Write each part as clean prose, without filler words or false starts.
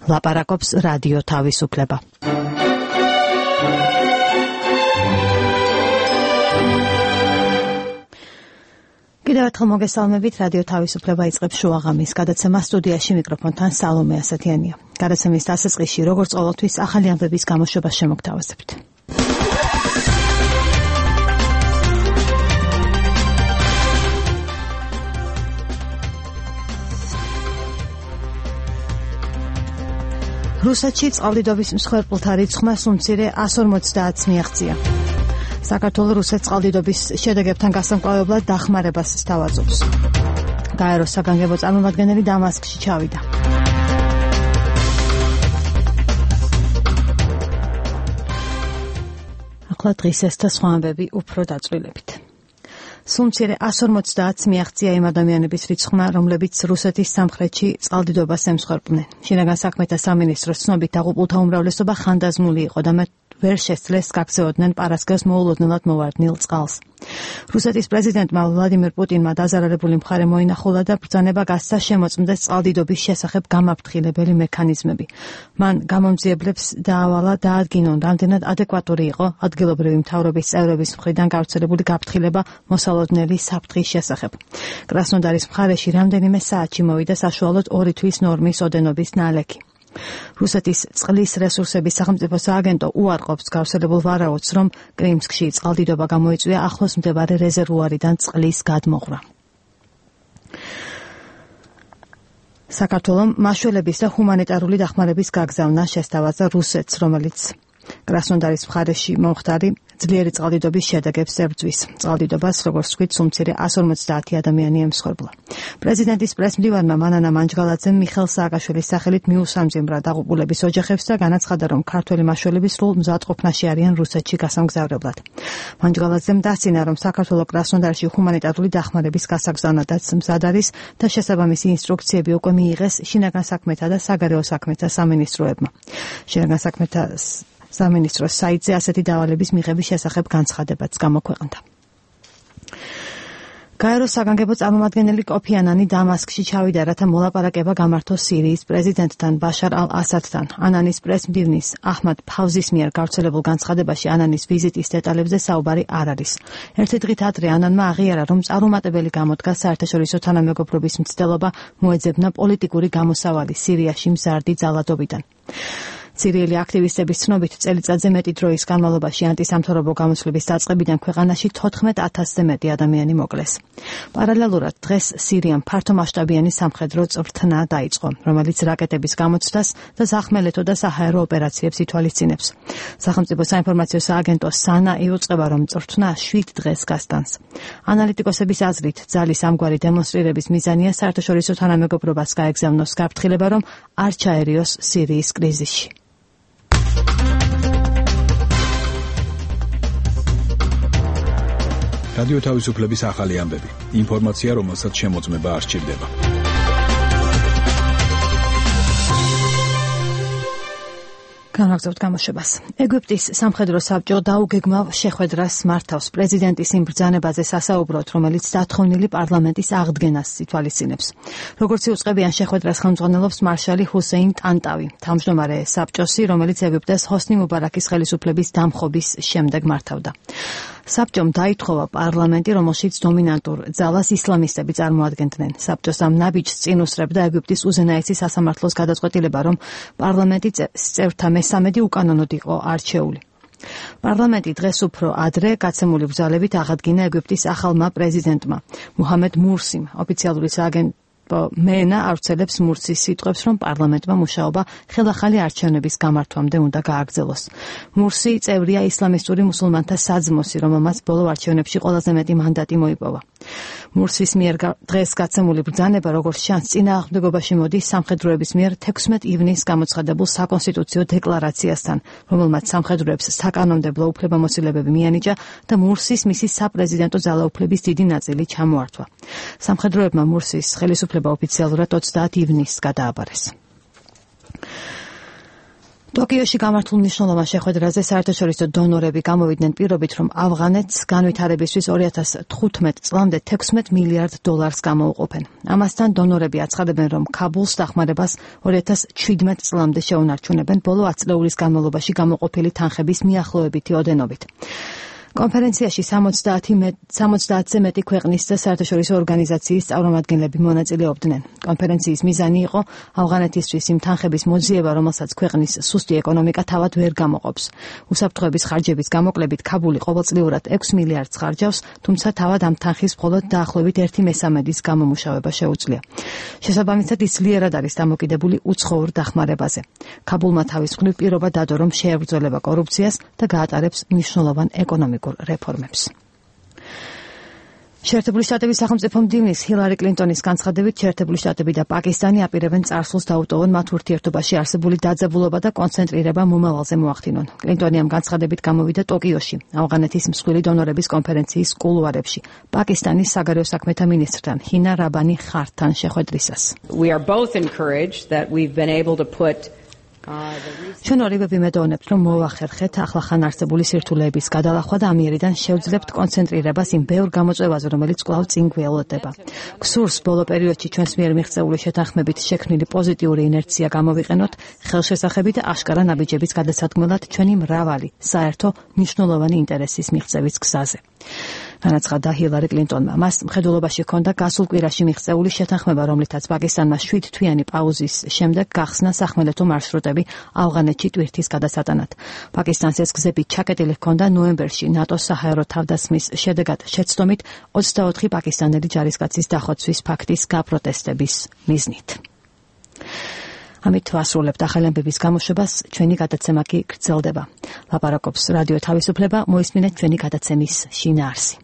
ლაპარაკობს რადიო თავისუფლება. კიდევ ერთხელ მოგესალმებით, რადიო თავისუფლება იწყებს შუაღამის გადაცემა, სტუდიაში მიკროფონთან სალომე ასათიანია. გადაცემის დასაწყისში, როგორც ყოველთვის, ახალი ამბების გამოშვებას შემოგთავაზებთ. რუსეთში წყალდიდობის მსხვერპლთა რიცხვმა სულ მცირე 150-ს მიაღწია. საქართველოს რუსეთს წყალდიდობის შედეგებთან გასამკლავებლად დახმარებას სთავაზობს. გაეროს საგანგებო წარმომადგენელი დამასკში ჩავიდა. ახლა დღის ეს და სხვა ამბები უფრო დაწვრილებით. სულ მცირე 150-ს მიაღწია იმ ადამიანების რიცხვმა, რომლებიც რუსეთის სამხრეთში წყალდიდობას ემსხვერპლნენ. შინაგან საქმეთა სამინისტროს ცნობით დაღუპულთა უმრავლესობა ხანდაზმული იყო და მათ ვერ შესძლეს გაქცეოდნენ პარასკევს მოულოდნელად მოვარდნილ წყალს. რუსეთის პრეზიდენტმა ვლადიმირ პუტინმა დაზარალებული მხარე მოინახულა და ბრძანება გასცა შემოწმდეს წყალდიდობის შესახებ გამაფრთხილებელი მექანიზმები. მან გამომძიებლებს დაავალა დაადგინონ, რამდენად ადეკვატური იყო ადგილობრივი მთავრობის წევრების მხრიდან გავრცელებული გაფრთხილება მოსალოდნელი საფრთხის შესახებ. კრასნოდარის მხარეში რამდენიმე საათში მოვიდა საშუალოდ 2 თვის ნორმის ოდენობის ნალექი. რუსეთის წყლის რესურსების სახელმწიფო სააგენტო უარყოფს გავრცელებულ ვარაუდს, რომ კრიმსკში წყალდიდობა გამოიწვია ახლოს მდებარე რეზერვუარიდან წყლის გადმოღრა. საქართველომ მაშველების და ჰუმანიტარული დახმარების გაგზავნა შესთავაზა რუსეთს, რომელიც კრასნოდარის მხარეში მომხდარი ძლიერი წყალდიდობის შედეგებს ებრძვის. წყალდიდობას, როგორც ვთქვით, სულ მცირე 150 ადამიანი ემსხვერპლა. პრეზიდენტის პრესმდივარმა მანანა მანჯგალაძემ მიხეილ სააკაშვილის სახელით მიუსამძიმრა დაღუპულების ოჯახებს და განაცხადა, რომ ქართველი მაშველები სრულ მზადყოფნაში არიან რუსეთში გასამგზავრებლად. მანჯგალაძემ დასცინა, რომ საქართველოს კრასნოდარში ჰუმანიტარული დახმარების გასაგზავნადაც მზად არის და შესაბამისი ინსტრუქციები უკვე მიიღეს შინაგან საქმეთა და საგარეო საქმეთა სამინისტროებმა. შინაგან საქმეთა სამინისტროს საიტზე ასეთი დავალების მიღების შესახებ განცხადებაც გამოქვეყნდა. გაეროს საგანგებო წარმომადგენელი კოფი ანანი დამასკში ჩავიდა, რათა მოლაპარაკება გამართოს სირიის პრეზიდენტთან ბაშარ ალ-ასადთან. ანანის პრესმდივნის აჰმად ფავზის მიერ გავრცელებულ განცხადებაში ანანის ვიზიტის დეტალებზე საუბარი არ არის. ერთი დღით ადრე ანანმა აღიარა, რომ წარუმატებელი გამოდგა საერთაშორისო თანამეგობრობის მცდელობა მოეძებნა პოლიტიკური გამოსავალი სირიაში მზარდი ძალადობიდან. სირიელი აქტივისტების ცნობით წელიწადზე მეტი დროის განმავლობაში ანტისამთავრობო გამოსვლების დაწყებიდან ქვეყანაში 14,000-ზე მეტი ადამიანი მოკლეს. პარალელურად დღეს სირიამ ფართომასშტაბიანი სამხედრო წვრთნა დაიწყო, რომელიც რაკეტების გამოცდას და სახმელეთო და საჰაერო ოპერაციებს ითვალისწინებს. სახელმწიფო საინფორმაციო სააგენტო სანა იუწყება, რომ წვრთნა 7 დღეს გასტანს. ანალიტიკოსების აზრით, ძალის ამგვარი დემონსტრირების მიზანია საერთაშორისო თანამეგობრობას გაეგზავნოს გაფრთხილება, რომ არ ჩაერიოს სირიის კრიზისში. რადიო თავისუფლების ახალი ამბები. ინფორმაცია, რომელსაც შემოწმება არ სჭირდება. განაგზავნოთ გამოშვებას. ეგვიპტის სამხედრო საბჭო დაუგეგმავ შეხვედრას მართავს პრეზიდენტის იმ ბრძანებაზე სასაუბროთ, რომელიც დათხოვნილი პარლამენტის აღდგენას ითვალისწინებს. როგორც იუწყებიან შეხვედრას ხელმძღვანელობს მარშალი ჰუსეინ ტანტავი, თავმჯდომარე საბჭოსი, რომელიც ეგვიპტეს ჰოსნი მუბარაკის ხელისუფლების დამხობის შემდეგ მართავდა. საბჭომ დაითხოვა პარლამენტი, რომელშიც დომინანტურ ძალას ისლამისტები წარმოადგენდნენ. საბჭოს ამ ნაბიჯს წინ უსწრებდა ეგვიპტის უზენაესი სასამართლოს გადაწყვეტილება, რომ პარლამენტი წევრთა მესამედი უკანონოდ იყო არჩეული. პარლამენტი დღეს უფრო ადრე გაცემული ბრძოლებით აღადგინა ეგვიპტის ახალმა პრეზიდენტმა მუჰამედ მურსიმ. ოფიციალური სააგენტო მენა ავრცელებს მურსის სიტყვებს, რომ პარლამენტმა მუშაობა ხელახალი არჩევნების გამართვამდე უნდა გააგრძელოს. მურსი წევრია ისლამისტური მუსულმანთა საძმოსი, რომელმაც ბოლო არჩევნებში ყველაზე მეტი მანდატი მოიპოვა. მურსის მიერ დღეს გაცემული ბრძანება, როგორც ჩანს, წინააღმდეგობაში მოდის სამხედროების მიერ 16 ივნისს გამოცხადებულ საკონსტიტუციო დეკლარაციასთან, რომელმაც სამხედროებს საკანონმდებლო უფლებამოსილებები მიანიჭა და მურსის მისი საპრეზიდენტო ძალაუფლების დიდი ნაწილი ჩამოართვა. სამხედროებმა მურსის ხელისუფლება ოფიციალურად 30 ივნისს გადააბარეს. ტოკიოში გამართულ მნიშვნელოვან შეხვედრაზე საერთაშორისო დონორები გამოვიდნენ პირობით, რომ ავღანეთს განვითარებისთვის 2015 წლამდე $16 მილიარდ გამოუყოფენ. ამასთან დონორები აცხადებენ, რომ ქაბულს დახმარებას 2017 წლამდე შეუნარჩუნებენ ბოლო 10 წლების განმავლობაში გამოყოფილი თანხების მიახლოებითი ოდენობით. კონფერენციაში 70-ზე მეტი ქვეყნის და საერთაშორისო ორგანიზაციის წარმომადგენლები მონაწილეობდნენ. კონფერენციის მიზანი იყო ავღანეთისთვის იმ თანხების მოძიება, რომელსაც ქვეყნის სუსტი ეკონომიკა თავად ვერ გამოყოფს. უსაფრთხოების ხარჯების გამოკლებით ქაბული ყოველწლიურად 6 მილიარდს ხარჯავს, თუმცა თავად ამ თანხის მხოლოდ დაახლოებით 1/13-ის გამომუშავება შეუძლია. შესაბამისად, ის ძლიერად არის დამოკიდებული უცხოურ დახმარებაზე. ქაბულმა თავის მხრივ პირობა დადო, რომ შეებრძოლება კორუფციას და გაატარებს მნიშვნელოვან ეკონომიკურ რეფორმებს. შეერთებული შტატების სახელმწიფო მდივნის ჰილარი კლინტონის განცხადებით, შეერთებული შტატები და პაკისტანი აპირებენ წარსულს დაუტოვონ მათ ურთიერთობაში არსებული დაძაბულობა და კონცენტრირება მომავალზე მოახდინონ. კლინტონი ამ განცხადებით გამოვიდა ტოკიოში, ავღანეთის მსხვილი დონორების კონფერენციის კულუარებში, პაკისტანის საგარეო საქმეთა მინისტრთან ჰინა რაბანი ხართან შეხვედრისას. We are both encouraged that we've been able to put ჩვენ ორივე ვიმედოვნებთ, რომ მოვახერხეთ ახლახან არსებული სირთულეების გადალახვა და ამიერიდან შევძლებთ კონცენტრირებას იმ ბევრ გამოწვევაზე, რომელიც კვლავ წინ გველოდება. გსურს ბოლო პერიოდში ჩვენს მიერ მიღწეული შეთანხმებით შექმნილი პოზიტიური ინერცია გამოვიყენოთ ხელშესახები და აშკარა ნაბიჯების გადასადგმელად ჩვენი მრავალი საერთო მნიშვნელოვანი ინტერესის მიღწევის გზაზე. განაცხადა ჰილარი კლინტონმა. მას მხედველობაში ჰქონდა გასულ კვირაში მიღწეული შეთანხმება, რომლითაც პაკისტანმა 7 თვიანი პაუზის შემდეგ გახსნა სახმელეთო მარშრუტები ავღანეთში ტვირთის გადასატანად. პაკისტანს ეს გზები ჩაკეტილი ჰქონდა ნოემბერში ნატოს საჰაერო თავდასხმის შედეგად შეცდომით 24 პაკისტანელი ჯარისკაცის დახოცვის ფაქტის გაპროტესტების მიზნით. ამით ვასრულებთ ახალი ამბების გამოშვებას, ჩვენი გადაცემა კი გრძელდება. ლაპარაკობს რადიო თავისუფლება, მოისმინეთ ჩვენი გადაცემის შინაარსი.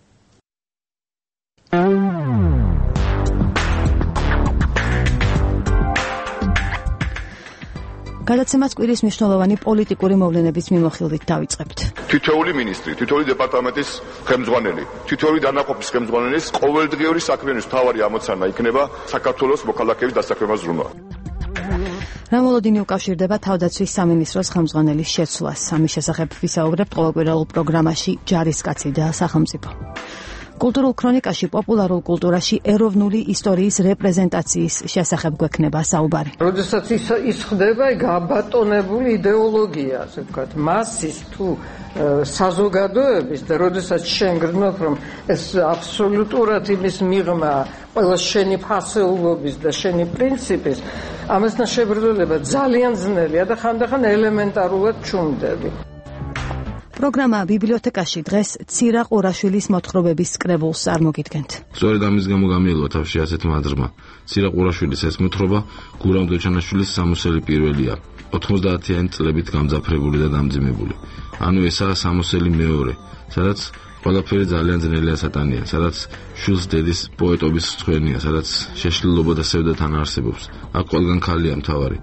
გადაცემას კვირის მნიშვნელოვანი პოლიტიკური მოვლენების მიმოხილვით დავიწყებთ. თითოეული მინისტრი, თითოეული დეპარტამენტის ხელმძღვანელი, თითოეული დანაყოფის ხელმძღვანელის ყოველდღიური საქმიანობის მთავარი ამოცანა იქნება საქართველოს მოქალაქეების დასაქმება ზრუნვა. რამოლოდინი უკავშირდება თავდაცვის სამინისტროს ხელმძღვანელის შეცვლას. ამის შესახებ ვისაუბრებთ ყოველკვირეულ პროგრამაში ჯარისკაცი და სახელმწიფო. კულტურულ ქრონიკაში პოპულარულ კულტურაში ეროვნული ისტორიის რეპრეზენტაციის შესახებ გვექნება საუბარი. როდესაც ის ხდება გაბატონებული იდეოლოგია, ასე ვთქვათ, მასის თუ საზოგადოების და როდესაც შენ გრძნობ, რომ ეს აბსოლუტურად იმის მიღმა ყველა შენი ფასეულობის და შენი პრინციპის, ამასთან შებრძოლება ძალიან ძნელია და ხანდახან ელემენტარულად ჩუმდები. პროგრამა ბიბლიოთეკაში დღეს ცირა ყურაშვილის მოთხრობების კრებულს წარმოგიდგენთ. სწორედ ამის გამო გამიელვა თავში ასეთმა აზრმა. ცირა ყურაშვილის ეს მოთხრობა გურამ დოჩანაშვილის სამოსელი პირველია, 90-იანი წლებით გამძაფრებული და დამძიმებული. ანუ ესაა სამოსელი მეორე, სადაც ყველაფერი ძალიან ძნელი ასატანია, სადაც შვილს დედის პოეტობის სწვენია, სადაც შეშლილობა და სევდა თან არსებობს. აქ ყველგან ქალია მთავარი.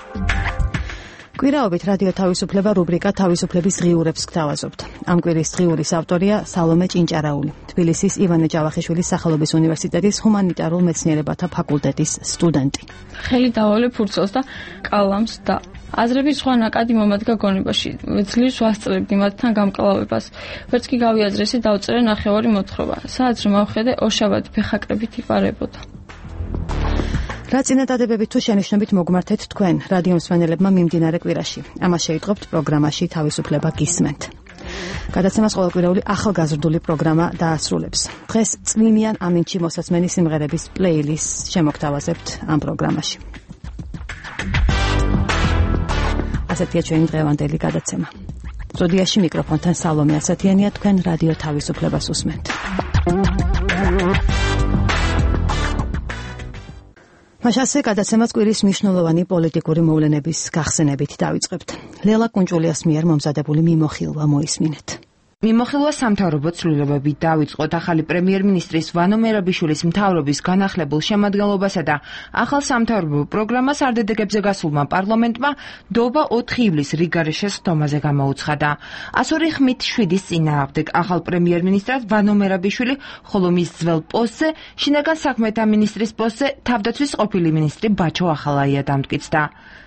კვირაობით რადიო თავისუფლება რუბრიკა თავისუფლების ღიურებს გთავაზობთ. ამ კვირის ღიურის ავტორია სალომე ჭინჭარაული, თბილისის ივანე ჯავახიშვილის სახელობის უნივერსიტეტის ჰუმანიტარულ მეცნიერებათა ფაკულტეტის სტუდენტი. ხელი დავალე ფურცელს და კალამს და აზრები სხვა ნაკადი მომადგა გონებაში. ძლივს ვასწრებდი მათთან გამკლავებას. ვერც კი გავიაზრესი დავწერე ნახევარი მოთხრობა. სადაც რომ ავხედე ოშავად ფეხაკრებით იპარებოდა. რა წინადადებებით თუ შენიშვნებით მოგმართეთ თქვენ რადიო მსმენელებმა მიმდინარე კვირაში. ამას შეიტყობთ პროგრამაში თავისუფლება გისმენთ. გადაცემას ყოველკვირეული ახალგაზრდული პროგრამა დაასრულებს. დღეს წვიმიან ამინჩი მოსაცმენი სიმღერების პლეილისტს შემოგთავაზებთ ამ პროგრამაში. ასეთია ჩვენი დღევანდელი გადაცემა. სტუდიაში მიკროფონთან სალომე ასათიანია, თქვენ რადიო თავისუფლებას უსმენთ. მაშასე გადაცემას კვირის მნიშვნელოვანი პოლიტიკური მოვლენების გახსენებით დავიწყებთ. ლელა კუნჭულიას მიერ მომზადებული მიმოხილვა მოისმინეთ. მიმოხილვა სამთავრობო ცვლილებებით დავიწყოთ ახალი პრემიერ-მინისტრის ვანო მერაბიშვილის მთავრობის განახლებულ შემადგენლობასა და ახალ სამთავრობო პროგრამას არდედეგებზე გასულმა პარლამენტმა დობა 4 ივლისს რიგარეშეს ხდომაზე გამოუცხადა. 102.7-ის წინააღმდეგ ახალ პრემიერ-მინისტრად ვანო მერაბიშვილი, ხოლო მის ძველ პოსტზე შინაგან საქმეთა მინისტრის პოსტზე თავდაცვის ყოფილი მინისტრი ბაჩო ახალაია დამტკიცდა.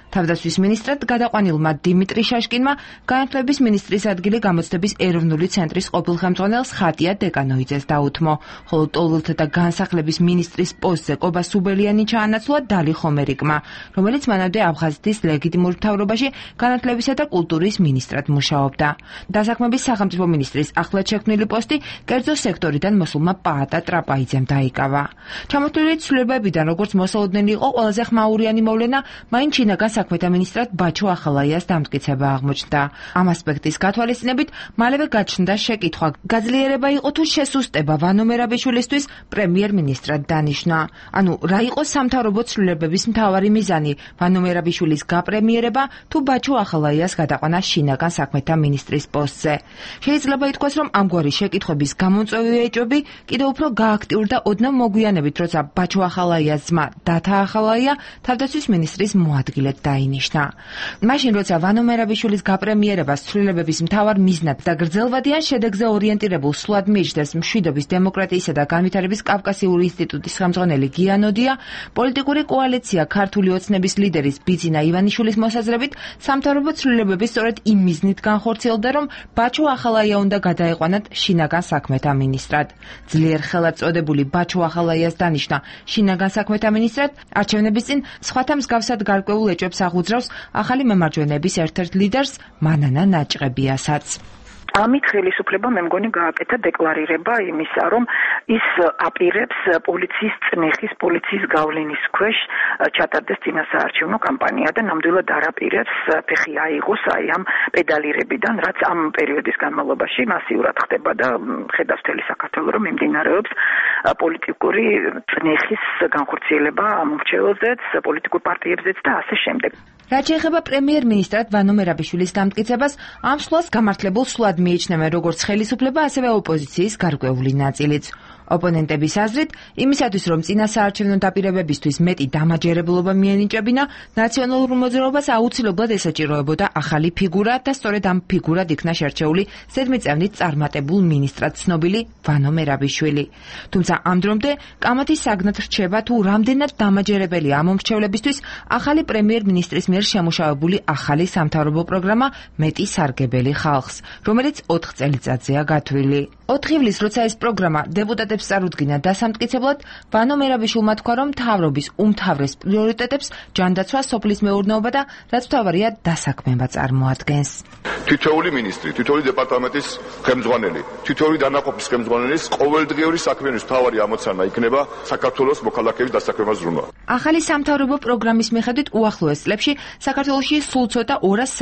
თავდაცვის მინისტრად გადაყვანილმა დიმიტრი შაშკინმა განათლების მინისტრის ადგილი გამოცდების ეროვნული ცენტრის ყოფილ ხელმძღვანელს ხატია დეკანოიძეს დაუთმო, ხოლო ტოლთა და განსახლების მინისტრის პოსტზე კობა სუბელიანი ჩაანაცვლა დალი ხომერიკმა, რომელიც მანამდე აფხაზეთის ლეგიტიმურ მთავრობაში განათლებისა და კულტურის მინისტრად მუშაობდა. დასაქმების სახელმწიფო მინისტრის ახლად შექმნილი პოსტი კერძო სექტორიდან მოსულმა პაატა ტრაპაიძემ დაიკავა. ჩამოთვლილი ცვლილებებიდან, როგორც მოსალოდნელი იყო ყველაზე ხმაურიანი მოვლენა, მაინც შინაგან საქმეთა მინისტრად ბაჩო ახალაიას დამტკიცება აღმოჩნდა. ამ ასპექტის გათვალისწინებით მალევე გაჩნდა შეკითხვა, გაძლიერება იყო თუ შესუსტება ვანო მერაბიშვილისთვის პრემიერ-მინისტრად დანიშნა. ანუ რა იყო სამთავრობო ცვლილებების მთავარი მიზანი, ვანო მერაბიშვილის გაპრემიერება თუ ბაჩო ახალაიას გადაყვანა შინაგან საქმეთა მინისტრის პოსტზე. შეიძლება ითქვას, რომ ამგვარი შეკითხვების გამომწვევი ეჭვები კიდევ უფრო გააქტიურდა ოდნავ მოგვიანებით, როცა ბაჩო ახალაიას ძმა დათა ახალაია თავდაცვის მინისტრის მოადგილედ დაინიშნა. მაშინ, როცა ვანო მერაბიშვილის გაპრემიერებას ცვლილებების მთავარ მიზნად და გრძელვადიან შედეგზე ორიენტირებულ სულად მიიჩნევს მშვიდობის, დემოკრატიისა და განვითარების კავკასიური ინსტიტუტის ხელმძღვანელი გიანოდია, პოლიტიკური კოალიცია ქართული ოცნების ლიდერის ბიძინა ივანიშვილის მოსაზრებით სამთავრობო ცვლილებები სწორედ იმ მიზნით განხორციელდა, რომ ბაჩო ახალაია უნდა გადაეყვანათ შინაგან საქმეთა მინისტრად. ძლიერ ხელად წოდებული ბაჩო ახალაიას დანიშნა შინაგან საქმეთა მინისტრად არჩევნების წინ სხვათა მსგავსად გარკვეულ ეჭვებს აღუძრავს ახალი მემარჯვენეების ერთ-ერთ ლიდერს მანანა ნაჭყებიასაც. ამით ხელისუფლება მე მგონი გააკეთა დეკლარირება იმისა, რომ ის აპირებს პოლიციის წნეხის, პოლიციის გავლენის ქვეშ ჩატარდეს წინასაარჩევნო კამპანია და ნამდვილად არ აპირებს ფეხი აიღოს აი ამ პედალირებიდან, რაც ამ პერიოდის განმავლობაში მასიურად ხდება და ხედავს მთელი საქართველო, რომ მიმდინარეობს პოლიტიკური წნეხის განხორციელება ამ მრჩეველზეც, პოლიტიკურ პარტიებზეც და ასე შემდეგ. რაც შეეხება პრემიერ-მინისტრად ვანო მერაბიშვილის დამტკიცებას, ამ სვლას გამართლებულ სვლად მიიჩნევენ როგორც ხელისუფლება, ასევე ოპოზიციის გარკვეული ნაწილიც. ოპონენტების აზრით, იმისათვის, რომ წინასაარჩევნო დაპირებებისთვის მეტი დამაჯერებლობა მიენიჭებინა, ნაციონალურ მოძრაობას აუცილებლად ესაჭიროებოდა ახალი ფიგურა და სწორედ ამ ფიგურად იქნა შერჩეული ზედმიწევნით წარმატებულ მინისტრად ცნობილი ვანო მერაბიშვილი. თუმცა ამ დრომდე კამათის საგნად რჩება, თუ რამდენად დამაჯერებელია ამ მომრჩევლებისთვის ახალი პრემიერ-მინისტრის მიერ შემუშავებული ახალი სამთავრობო პროგრამა მეტი სარგებელი ხალხს, რომელიც 4 წელიწადზეა გათვლილი. 4 ივლისს, როცა ეს პროგრამა დეპუტატებს წარუდგინა დასამტკიცებლად, ვანო მერაბიშვილმა თქვა, რომ მთავრობის უმთავრეს პრიორიტეტებს ჯანდაცვა, სოფლის მეურნეობა და რაც მთავარია დასაქმება წარმოადგენს. თითოეული მინისტრი, თითოეული დეპარტამენტის ხელმძღვანელი, თითოეული დანაყოფის ხელმძღვანელის ყოველდღიური საქმიანობის მთავარი ამოცანა იქნება საქართველოს მოქალაქეების დასაქმება ზრუნვა. ახალი სამთავრობო პროგრამის მიხედვით უახლოეს წლებში საქართველოში სულ ცოტა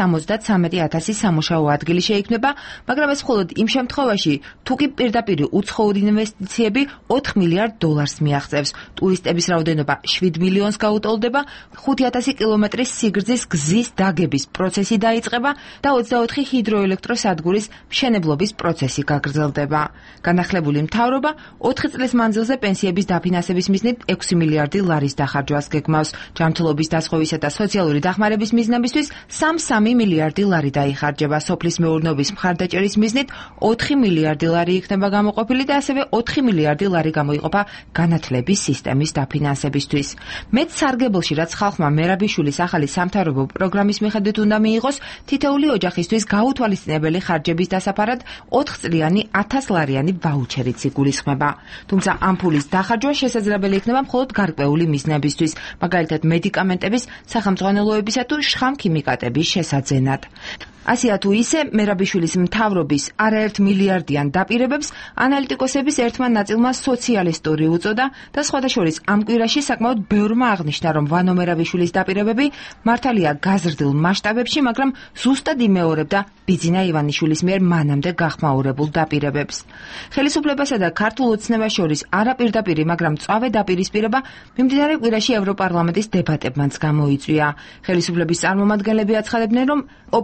273,000 სამუშაო ადგილი შეიქმნება, მაგრამ ეს მხოლოდ იმ შემთხვევაში, თუკი პირდაპირ უცხოური ინვესტიციები 4 მილიარდ დოლარს მიაღწევს, ტურისტების რაოდენობა 7 მილიონს გაუტოლდება, 5,000 კილომეტრის სიგრძის გზის დაგების პროცესი დაიწყება და 24 ჰიდროელექტროსადგურის მშენებლობის პროცესი გაგრძელდება. განახლებული მთავრობა 4 წლის მანძილზე პენსიების დაფინანსების მიზნით 6 მილიარდი ლარის დახარჯვას გეგმავს. ჯანმრთელობის დასხივისა და სოციალური დახმარების მიზნებისთვის 3 მილიარდი ლარი დაიხარჯება. სოფლის მეურნეობის მხარდაჭერის მიზნით 4 მილიარდი ლარი იქნება გამოყოფილი და ასევე 4 მილიარდი ლარი გამოიყოფა განათლების სისტემის დაფინანსებისთვის. მეც სარგებელში, რაც ხალხმა მერაბიშვილის ახალი სამთავრობო პროგრამის მიხედვით უნდა მიიღოს, თითოეული ოჯახისთვის გაუთვალისწინებელი ხარჯების დასაფარად 4 წლიანი 1000 ლარიანი ვაუჩერიც იგულისხმება. თუმცა ამ ფულის დახარჯვა შესაძლებელი იქნება მხოლოდ გარკვეული მიზნებისთვის, მაგალითად მედიკამენტების, სახელმძღვანელოებისა თუ შხამქიმიკატების შესაძენად. ასეა თუ ისე, მერაბიშვილის მთავრობის არაერთ მილიარდიან დაპირებებს ანალიტიკოსების ერთმა ნაწილმა სოციალისტური უწოდა და სხვადასხვა ამ კვირაში საკმაოდ ბევრმა აღნიშნა, რომ ვანო მერაბიშვილის დაპირებები მართალია გაზრდილ მასშტაბებში, მაგრამ ზუსტად იმეორებდა ბიძინა ივანიშვილის მიერ მანამდე გახმაურებულ დაპირებებს. ხელისუფლებასა და ქართულ ოცნებას შორის არაპირდაპირი, მაგრამ მწვავე დაპირისპირება მიმდინარე კვირაში ევროპარლამენტის დებატებმაც გამოიწვია. ხელისუფლების წარმომადგენლები აცხადებდნენ, რომ ოპოზიციურ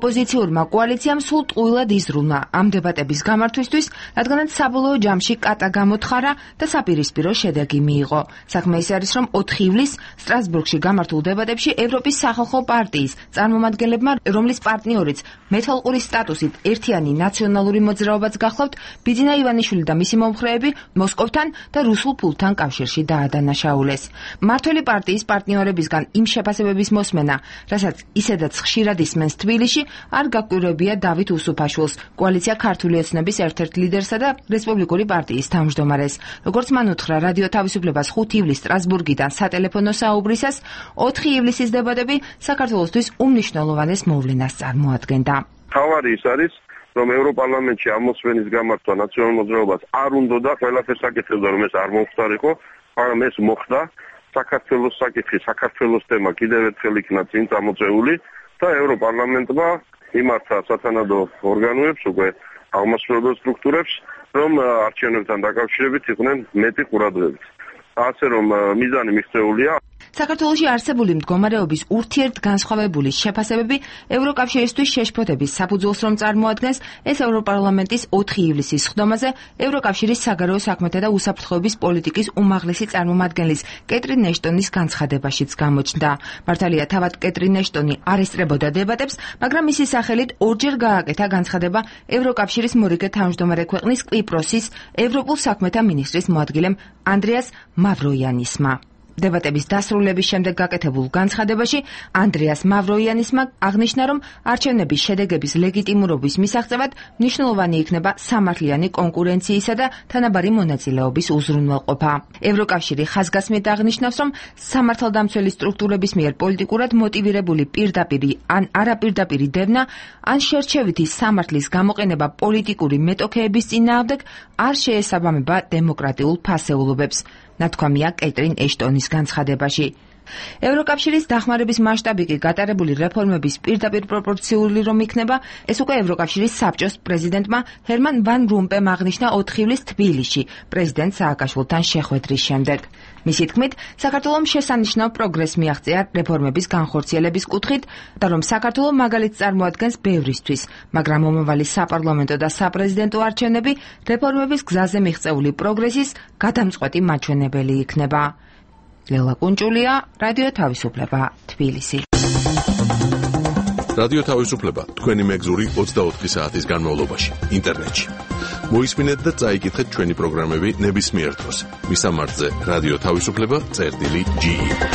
მართლმადიდებლურმა კოალიციამ სულ ტყუილად იზრუნვა ამ დებატების გამართვისთვის, რადგანაც საბოლოო ჯამში კატა გამოთხარა და საპირისპირო შედეგი მიიღო. საქმე ის არის, რომ 4 ივლისს სტრასბურგში გამართულ დებატებში ევროპის სახალხო პარტიის წარმომადგენლებმა, რომლის პარტნიორიც მეთვალყური სტატუსით ერთიანი ნაციონალური მოძრაობაც გახლავთ, ბიძინა ივანიშვილი და მისი მომხრეები მოსკოვთან და რუსულ ფულთან კავშირში დაადანაშაულეს. მართველი პარტიის პარტნიორებისგან იმ შეფასებების მოსმენა, რასაც ისედაც ხშირად ისმენს თბილისში, არ გაკვირვებია დავით უსუფაშვილს, კოალიცია ქართული ოცნების ერთ-ერთ ლიდერსა და რესპუბლიკური პარტიის თავმჯდომარეს. როგორც მან უთხრა რადიო თავისუფლებას 5 ივლისს სტრასბურგიდან სატელეფონო საუბრისას, 4 ივლისის დებატები საქართველოსთვის უმნიშვნელოვანეს მოვლენას წარმოადგენდა. თავარი ის არის, რომ ევროპარლამენტში ამოსვენის გამართვა ნაციონალურ მოძრაობას არ უნდა და ყველაფერს აკეთებდა, რომ ეს არ მომხდარიყო, მაგრამ ეს მოხდა. საქართველოს საკითხი, საქართველოს თემა კიდევ ერთხელ იქნა წინ წამოწეული და ევროპარლამენტმა იმართა სათანადო ორგანოებს, უკვე აღმასრულებელ სტრუქტურებს, რომ არჩევნებთან დაკავშირებით იყვნენ მეტი ყურადღებით. ასე რომ მიზანი მიღწეულია. საქართველოში არსებული მდგომარეობის ურთიერთგანსხვავებული შეფასებები ევროკავშირისთვის შეშფოთების საფუძველს რომ წარმოადგენს, ეს ევროპარლამენტის 4 ივლისის სხდომაზე ევროკავშირის საგარეო საქმეთა და უსაფრთხოების პოლიტიკის უმაღლესი წარმომადგენლის კეტრინ ეშტონის განცხადებაშიც გამოჩნდა. მართალია, თავად კეტრინ ეშტონი არ ესწრებოდა დებატებს, მაგრამ მისი სახელით ორჯერ გააკეთა განცხადება ევროკავშირის მორიგე თავმჯდომარე ქვეყნის კვიპროსის ევროპულ საქმეთა მინისტრის მოადგილემ ანდრეას მავროიანისმა. დებატების დასრულების შემდეგ გაკეთებულ განცხადებაში ანდრეას მავროიანისმა აღნიშნა, რომ არჩევნების შედეგების ლეგიტიმურობის მისაღწევად მნიშვნელოვანი იქნება სამართლიანი კონკურენციისა და თანაბარი მონაწილეობის უზრუნველყოფა. ევროკავშირი ხაზგასმით აღნიშნავს, რომ სამართალდამცველი სტრუქტურების მიერ პოლიტიკურად მოტივირებული პირდაპირი ან არაპირდაპირი დევნა ან შერჩევითი სამართლის გამოყენება პოლიტიკური მეტოქეების წინააღმდეგ არ შეესაბამება დემოკრატიულ ფასეულობებს. ნათქვამია კეტრინ ეშტონის განცხადებაში. ევროკავშირის დახმარების მასშტაბი კი გატარებული რეფორმების პირდაპირ პროპორციული რომ იქნება, ეს უკვე ევროკავშირის საბჭოს პრეზიდენტმა ჰერმან ვან რომპემ აღნიშნა 4 ივლისს თბილისში პრეზიდენტ სააკაშვილთან შეხვედრის შემდეგ. მისი თქმით, საქართველომ შესანიშნავ პროგრესს მიაღწია რეფორმების განხორციელების კუთხით და რომ საქართველო მაგალითს წარმოადგენს ბევრისთვის, მაგრამ მომავალი საპარლამენტო და საპრეზიდენტო არჩევნები რეფორმების გზაზე მიღწეული პროგრესის გადამწყვეტი მაჩვენებელი იქნება. ლელა კუნჭულია, რადიო თავისუფლება, თბილისი. რადიო თავისუფლება, თქვენი მეგზური 24 საათის განმავლობაში, ინტერნეტში. მოისმინეთ და წაიკითხეთ ჩვენი პროგრამები ნებისმიერ დროს. მისამართზე რადიო თავისუფლება.ge.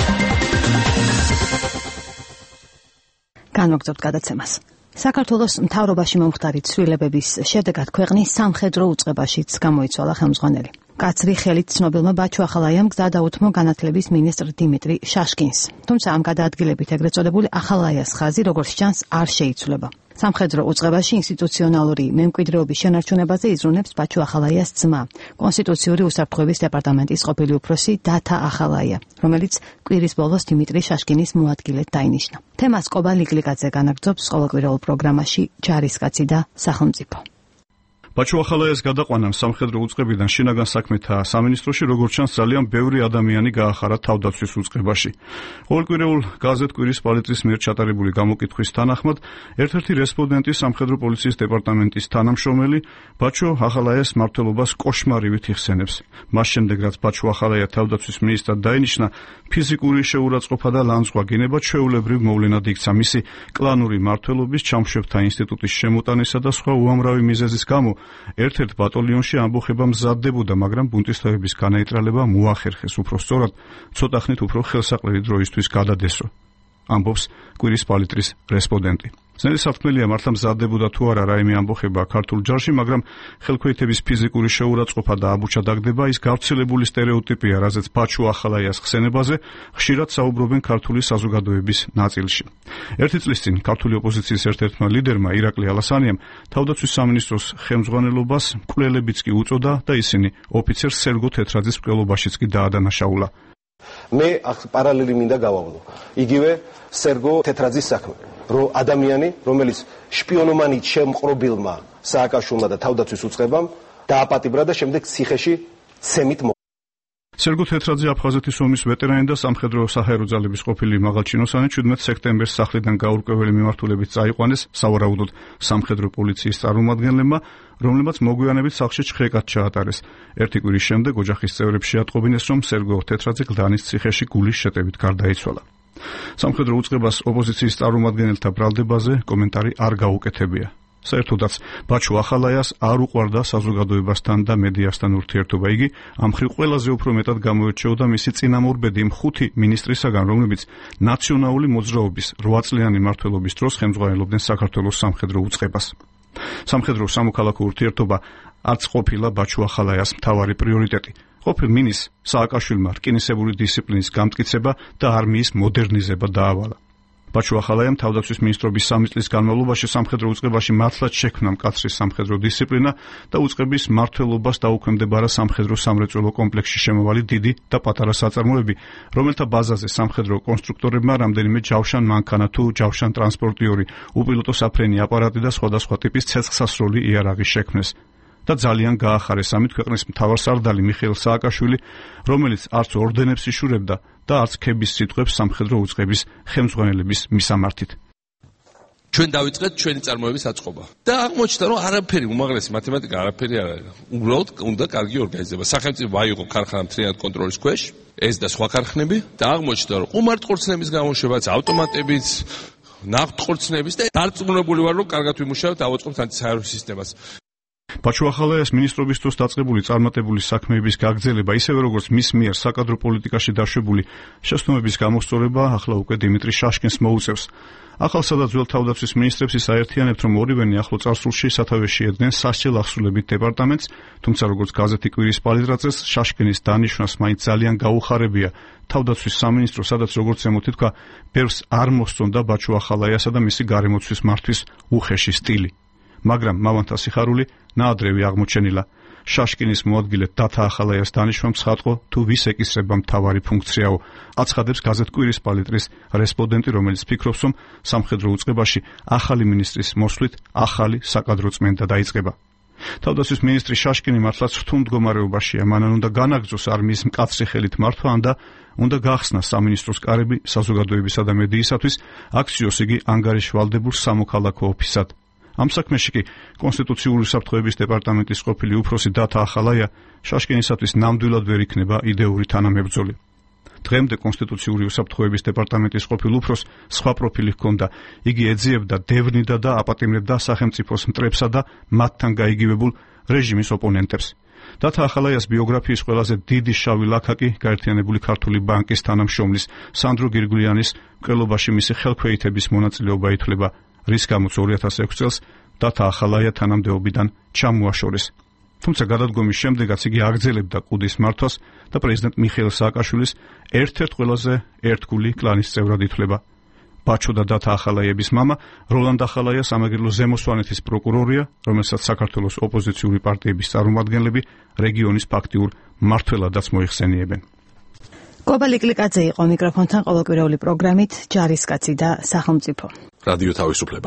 განვაგრძობთ გადაცემას. საქართველოს მთავრობაში მომხდარი ცვლილებების შედეგად ქვეყნის სამხედრო უწყებაშიც გამოიცვალა ხელმძღვანელი. კაცრი ხელით ცნობილმა ბაჩუ ახალაიამ გზა დაუთმო განათლების მინისტრ დიმიტრი შაშკინს. თუმცა ამ გადაადგილებით ეგრეთ წოდებული ახალაიას ხაზი, როგორც ჩანს, არ შეიცვლება. სამხედრო უწყებაში ინსტიტუციონალური მემკვიდრეობის შენარჩუნებაზე იზრუნებს ბაჩუ ახალაიას ძმა, კონსტიტუციური უსაფრთხოების დეპარტამენტის ყოფილი უფროსი დათა ახალაია, რომელიც კვირის ბოლოს დიმიტრი შაშკინის მოადგილედ დაინიშნა. თემას კობა ლიკლიკაძე განაგრძობს ყოველკვირეულ პროგრამაში ჯარისკაცი და სახელმწიფო. ბაჩუ ახალაიას გადაყვანამ სამხედრო უწყებიდან შინაგან საქმეთა სამინისტროში, როგორც ჩანს, ძალიან ბევრი ადამიანი გაახარა თავდაცვის უწყებაში. ყოველკვირეულ გაზეთ კვირის პალატრის მიერ ჩატარებული გამოკითხვის თანახმად, ერთ-ერთი რესპონდენტი სამხედრო პოლიციის დეპარტამენტის თანამშრომელი ბაჩუ ახალაიას მმართველობას კოშმარივით იხსენებს. მას შემდეგ, რაც ბაჩუ ახალაია თავდაცვის მინისტრად დაინიშნა, ფიზიკური შეურაცხყოფა და ლანძღვა გინება ჩვეულებრივ მოვლენად იქცა მისი კლანური მმართველობის, ჩამშვებთა ინსტიტუტის შემოტანისა და სხვა უამრავი მიზეზის გამო. ერთ-ერთ ბატალიონში ამბოხება მზადდებოდა, მაგრამ ბუნტის თვეების განაიტრალება მოახერხეს, უფრო სწორად, ცოტა ხნით უფრო ხელსაყრელი დროისთვის გადადესო. ამბობს კვირის პალატრის რესპონდენტი. ძნელი საფრთხმელია მართლა მზადდებოდა თუ არა რაიმე ამბოხება ქართულ ჯარში, მაგრამ ხელქვეითების ფიზიკური შეურაცხყოფა და აბუჩა დაგდება ის გავრცელებული სტერეოტიპია, რაზეც ბაჩუ ახალაიას ხსენებაზე ხშირად საუბრობენ ქართული საზოგადოების ნაწილში. ერთი წლის წინ ქართული ოპოზიციის ერთ-ერთმა ლიდერმა ირაკლი ალასანიამ თავდაცვის სამინისტროს ხელმძღვანელობას მკვლელებიც კი უწოდა და ისინი ოფიცერ სერგო თეთრაძის მკვლელობაშიც კი დაადანაშაულა. მე პარალელი მინდა გავავლო. იგივე სერგო თეთრაძის საქმე. რომ ადამიანი, რომელიც შპიონომანით შემყრობილმა სააკაშვილმა და თავდაცვის უწყებამ დააპატიმრა და შემდეგ ციხეში ცემით სერგო თეთრაძე აფხაზეთის ომის ვეტერანი და სამხედრო საჰაერო ძალების ყოფილი მაღალჩინოსანი 17 სექტემბერს სახლიდან გაურკვეველი მიმართულებით წაიყვანეს სავარაუდოდ სამხედრო პოლიციის წარმომადგენლებმა, რომლებმაც მოგვიანებით სახლში ჩხრეკად ჩაატარეს. ერთი კვირის შემდეგ ოჯახის წევრებს შეატყობინეს, რომ სერგო თეთრაძე გლანის ციხეში გულის შეტევით გარდაიცვალა. სამხედრო უწყებას ოპოზიციის წარმომადგენელთა ბრალდებაზე კომენტარი არ გაუკეთებია. საერთოდაც ბაჩუ ახალაიას არ უყვარდა საზოგადოებასთან და მედიასთან ურთიერთობა. იგი ამ მხრივ ყველაზე უფრო მეტად გამოირჩეოდა მისი წინამორბედი იმ 5 მინისტრისაგან, რომლებიც ნაციონალური მოძრაობის 8 წლიანი მმართველობის დროს ხელმძღვანელობდნენ საქართველოს სამხედრო უწყებას. სამხედრო სამოქალაქო ურთიერთობა არც ყოფილა ბაჩუ ახალაიას მთავარი პრიორიტეტი. ყოფილ მინის სააკაშვილმა რკინისებური დისციპლინის გამტკიცება და არმიის მოდერნიზება დაავალა. ბაჩუ ახალაიამ თავდაცვის მინისტრობის 3 წლის განმავლობაში სამხედრო უწყებაში მართლაც შექმნა მკაცრი სამხედრო დისციპლინა და უწყების მმართველობას დაუქვემდებარა სამხედრო სამრეწველო კომპლექსში შემოვალი დიდი და პატარა საწარმოები, რომელთა ბაზაზე სამხედრო კონსტრუქტორებმა რამდენიმე ჯავშან მანქანა თუ ჯავშან ტრანსპორტიორი, უპილოტო საფრენი აპარატი და სხვადასხვა ტიპის ცეცხლსასროლი იარაღი შექმნეს. და ძალიან გაახარეს ამით ქვეყნის მთავარსარდალი მიხეილ სააკაშვილი, რომელიც არც ორდენებს იშურებდა და არც ქების სიტყვებს სამხედრო უწყების ხელმძღვანელების მისამართით. ჩვენ დავიწყეთ ჩვენი წარმოების აწყობა და აღმოჩნდა, რომ არაფერი უმაღლესი მათემატიკა არაფერი არ არის. უბრალოდ უნდა კარგი ორგანიზება. სახელმწიფო აიღო ქარხანა მთლიანად კონტროლის ქვეშ, ეს და სხვა ქარხნები და აღმოჩნდა, რომ ყუმარტყორცნების გამოშვებაც, ავტომატებიც, ნავთყორცნების და დარწმუნებული ვარ, რომ კარგად ვიმუშავებთ, ავაწყობთ ანტისაეროს სისტემას. ბაჩუ ახალაიას მინისტრობის დროს დაწყებული წარმატებული საქმეების გაგრძელება, ისევე როგორც მის მიერ საკადრო პოლიტიკაში დაშვებული შეცდომების გამოსწორება ახლა უკვე დიმიტრი შაშკინს მოუწევს. ახალსა და ძველ თავდაცვის მინისტრებს ის აერთიანებთ, რომ ორივენი ახლო წარსულში სათავეში ედგნენ სასჯელ ახსულებით დეპარტამენტს, თუმცა როგორც გაზეთი კვირის პალიტრა წეს, შაშკინის დანიშვნას მაინც ძალიან გაუხარებია თავდაცვის სამინისტრო, სადაც როგორც ემოთი თქვა, ბევრს არ მოსწონდა ბაჩუ ახალაიასა და მისი გარემოცვის მართვის უხეში სტილი. მაგრამ მამანთა სიხარული ნაადრევი აღმოჩენილა. შაშკინის მოადგილედ დათა ახალაიას დანიშვნა ცხადყო თუ ვის ეკისრება მთავარი ფუნქციაო. აცხადებს გაზეთ კვირის პალიტრის რესპონდენტი, რომელიც ფიქრობს, რომ სამხედრო უწყებაში ახალი მინისტრის მოსვლით ახალი საკადრო წმენდა დაიწყება. თავდაცვის მინისტრი შაშკინი მართლაც რთულ მდგომარეობაშია, მანან უნდა განაგრძოს არმიის მკაცრი ხელით მართვა და უნდა გახსნა სამინისტროს კარები საზოგადოებისა და მედიისათვის, აქციოს იგი ანგარიშვალდებულ სამოქალაქო ოფისად. ამ საქმეში კი კონსტიტუციური საფრთხეების დეპარტამენტის ყოფილი უფროსი დათა ახალაია შაშკინისათვის ნამდვილად ვერ იქნება იდეური თანამებრძოლი. დღემდე კონსტიტუციური უსაფრთხოების დეპარტამენტის ყოფილ უფროს სხვა პროფილი ჰქონდა. იგი ეძიებდა, დევნიდა და აპატიმრებდა სახელმწიფოს მტრებსა და მათთან გაიგივებულ რეჟიმის ოპონენტებს. დათა ახალაიას ბიოგრაფიის ყველაზე დიდი შავი ლაქაკი გაერთიანებული ქართული ბანკის თანამშრომლის სანდრო გირგლიანის მკვლელობაში მისი ხელქვეითების მონაწილეობა ითვლება, რის გამოც 2006 წელს დათა ახალაია თანამდებობიდან ჩამოაშორეს. თუმცა გადადგომის შემდეგაც იგი აგრძელებდა კუდის მართვას და პრეზიდენტ მიხეილ სააკაშვილის ერთ-ერთ ყველაზე ერთგული კლანის წევრად ითვლება. ბაჩუ და დათა ახალაიების მამა როლანდ ახალაია სამეგრელო ზემო სვანეთის პროკურორია, რომელსაც საქართველოს ოპოზიციური პარტიების წარმომადგენლები რეგიონის ფაქტიურ მმართველადაც მოიხსენიებენ. კობა ლიკლიკაძე იყო მიკროფონთან ყოველკვირეული პროგრამით ჯარისკაცი და სახელმწიფო. რადიო თავისუფლება.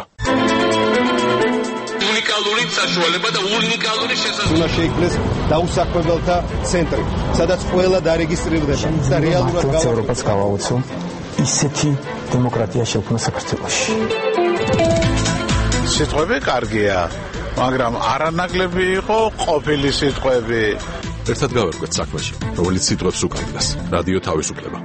უნიკალური საშუალება და უნიკალური შესაძლებლობა. უნდა შეიქმნეს დაუსაქმებელთა ცენტრი, სადაც ყველა დარეგისტრირდება და რეალურად ევროპას გავაუწო ისეთი დემოკრატია შექმნა საქართველოში. სიტყვები კარგია, მაგრამ არანაკლები იყო ყოფილი სიტყვები. ერთად გავერკვეთ საქმეში, რომელიც სიტყვებს უკარგავს. რადიო თავისუფლება.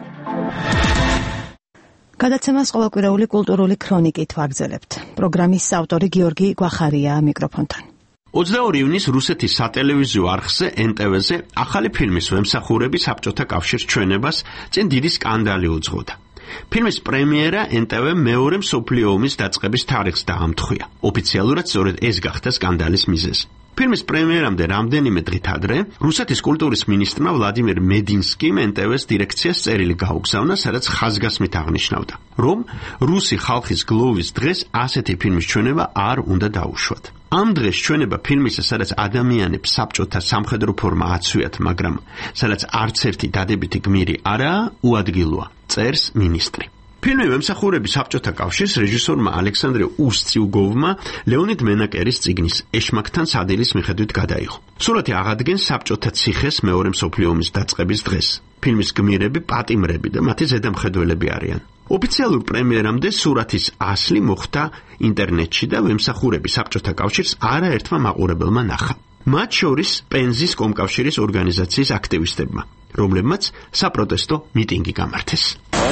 გადაცემას ყოველკვირეული კულტურული ქრონიკით ვაგრძელებთ. პროგრამის ავტორი გიორგი გვახარია მიკროფონთან. 22 ივნისს რუსეთის სატელევიზიო არხზე NTV-ზე ახალი ფილმის ვემსახურები საბჭოთა კავშირის ჩვენებას წინ დიდი სკანდალი უძღოდა. ფილმის პრემიერა NTV მეორე მსოფლიო ომის დაწყების თარიღს დაამთხვია. ოფიციალურად სწორედ ეს გახდა სკანდალის მიზეზი. ფილმის პრემიერამდე რამდენიმე დღით ადრე რუსეთის კულტურის მინისტრმა ვლადიმერ მედინსკიმ NTV-ს დირექციას წერილი გაუგზავნა, სადაც ხაზგასმით აღნიშნავდა, რომ რუსი ხალხის გლოვის დღეს ასეთი ფილმის ჩვენება არ უნდა დაუშვათ. ამ დღეს ჩვენება ფილმისა, სადაც ადამიანებს საბჭოთა სამხედრო ფორმა აცვიათ, მაგრამ სადაც არც ერთი დადებითი გმირი არაა, უადგილოა, წერს მინისტრი. ფილმი მემსახურები საბჭოთა კავშირს რეჟისორმა ალექსანდრე უსწიუგოვმა ლეონიდ მენაკერის წიგნის ეშმაკთან სადილის მიხედვით გადაიღო. სურათი აღადგენს საბჭოთა ციხეს მეორე მსოფლიო ომის დაწყების დღეს. ფილმის გმირები პატიმრები და მათი ზედამხედველები არიან. ოფიციალურ პრემიერამდე სურათის ასლი მოხვდა ინტერნეტში და მემსახურები საბჭოთა კავშირს არაერთმა მაყურებელმა ნახა. მათ შორის პენზის კომკავშირის ორგანიზაციის აქტივისტებმა, რომლებმაც საპროტესტო მიტინგი გამართეს.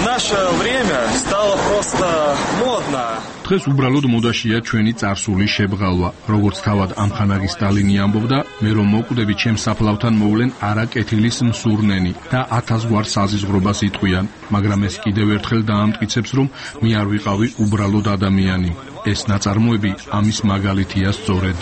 დღეს უბრალოდ მოდაშია ჩვენი წარსული შებღალვა, როგორც თავად ამხანაგი სტალინი ამბობდა, მე რომ მოკვდები ჩემს საფლავთან მოვლენ არა კეთილის მსურნენი და 1000 გვარ საზიზღრობას იტყვიან, მაგრამ ეს კიდევ ერთხელ დაამტკიცებს, რომ მე არ ვიყავი უბრალოდ ადამიანი. ეს ნაწარმოები ამის მაგალითია სწორედ.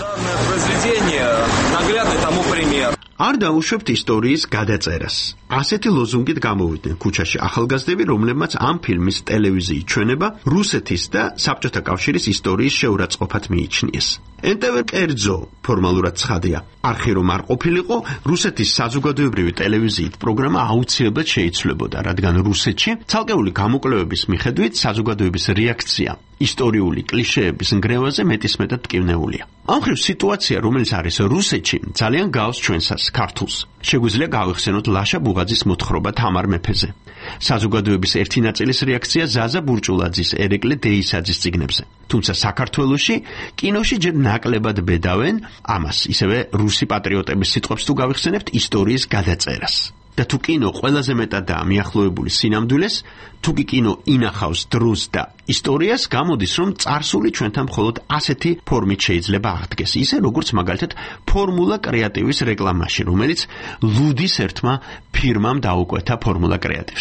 არ დაუშვებთ ისტორიის გადაწერას. ასეთი ლოზუნგით გამოვიდნენ ქუჩაში ახალგაზრდები, რომლებმაც ამ ფილმის ტელევიზიის ჩვენება რუსეთის და საბჭოთა კავშირის ისტორიის შეურაცხყოფად მიიჩნიეს. NTV კერძო ფორმალურად ცხადია. არხი რომ არ ყოფილიყო, რუსეთის საზოგადოებრივი ტელევიზიით პროგრამა აუცილებლად შეიცვლებოდა, რადგან რუსეთში ცალკეული გამოკვლევების მიხედვით საზოგადოების რეაქცია ისტორიული კლიშეების ნგრევაზე მეტისმეტად მტკივნეულია. ამ ხრივ სიტუაცია, რომელიც არის რუსეთში, ძალიან გავს ჩვენსას ქართულს. შეგვიძლია გავიხსენოთ ლაშა ბუღაძის მოთხრობა თამარ მეფეზე. საზოგადოების ერთი ნაწილის რეაქცია ზაზა ბურჭულაძის, ერეკლე დეისაძის წიგნებზე. თუმცა საქართველოში კინოში ჯერ ნაკლებად ბედავენ ამას, ისევე რუსი პატრიოტების სიტყვებს თუ გავიხსენებთ ისტორიის გადაწერას. და თუ კინო ყველაზე მეტადაა მიახლოებული სინამდვილეს, თუ კი კინო ინახავს დროს და ისტორიას, გამოდის რომ წარსული ჩვენთან მხოლოდ ასეთი ფორმით შეიძლება აღდგეს, ისე როგორც მაგალითად ფორმულა კრეატივის რეკლამაში, რომელიც ლუდის ერთმა ფირმამ დაუკვეთა ფორმულა კრეატივს.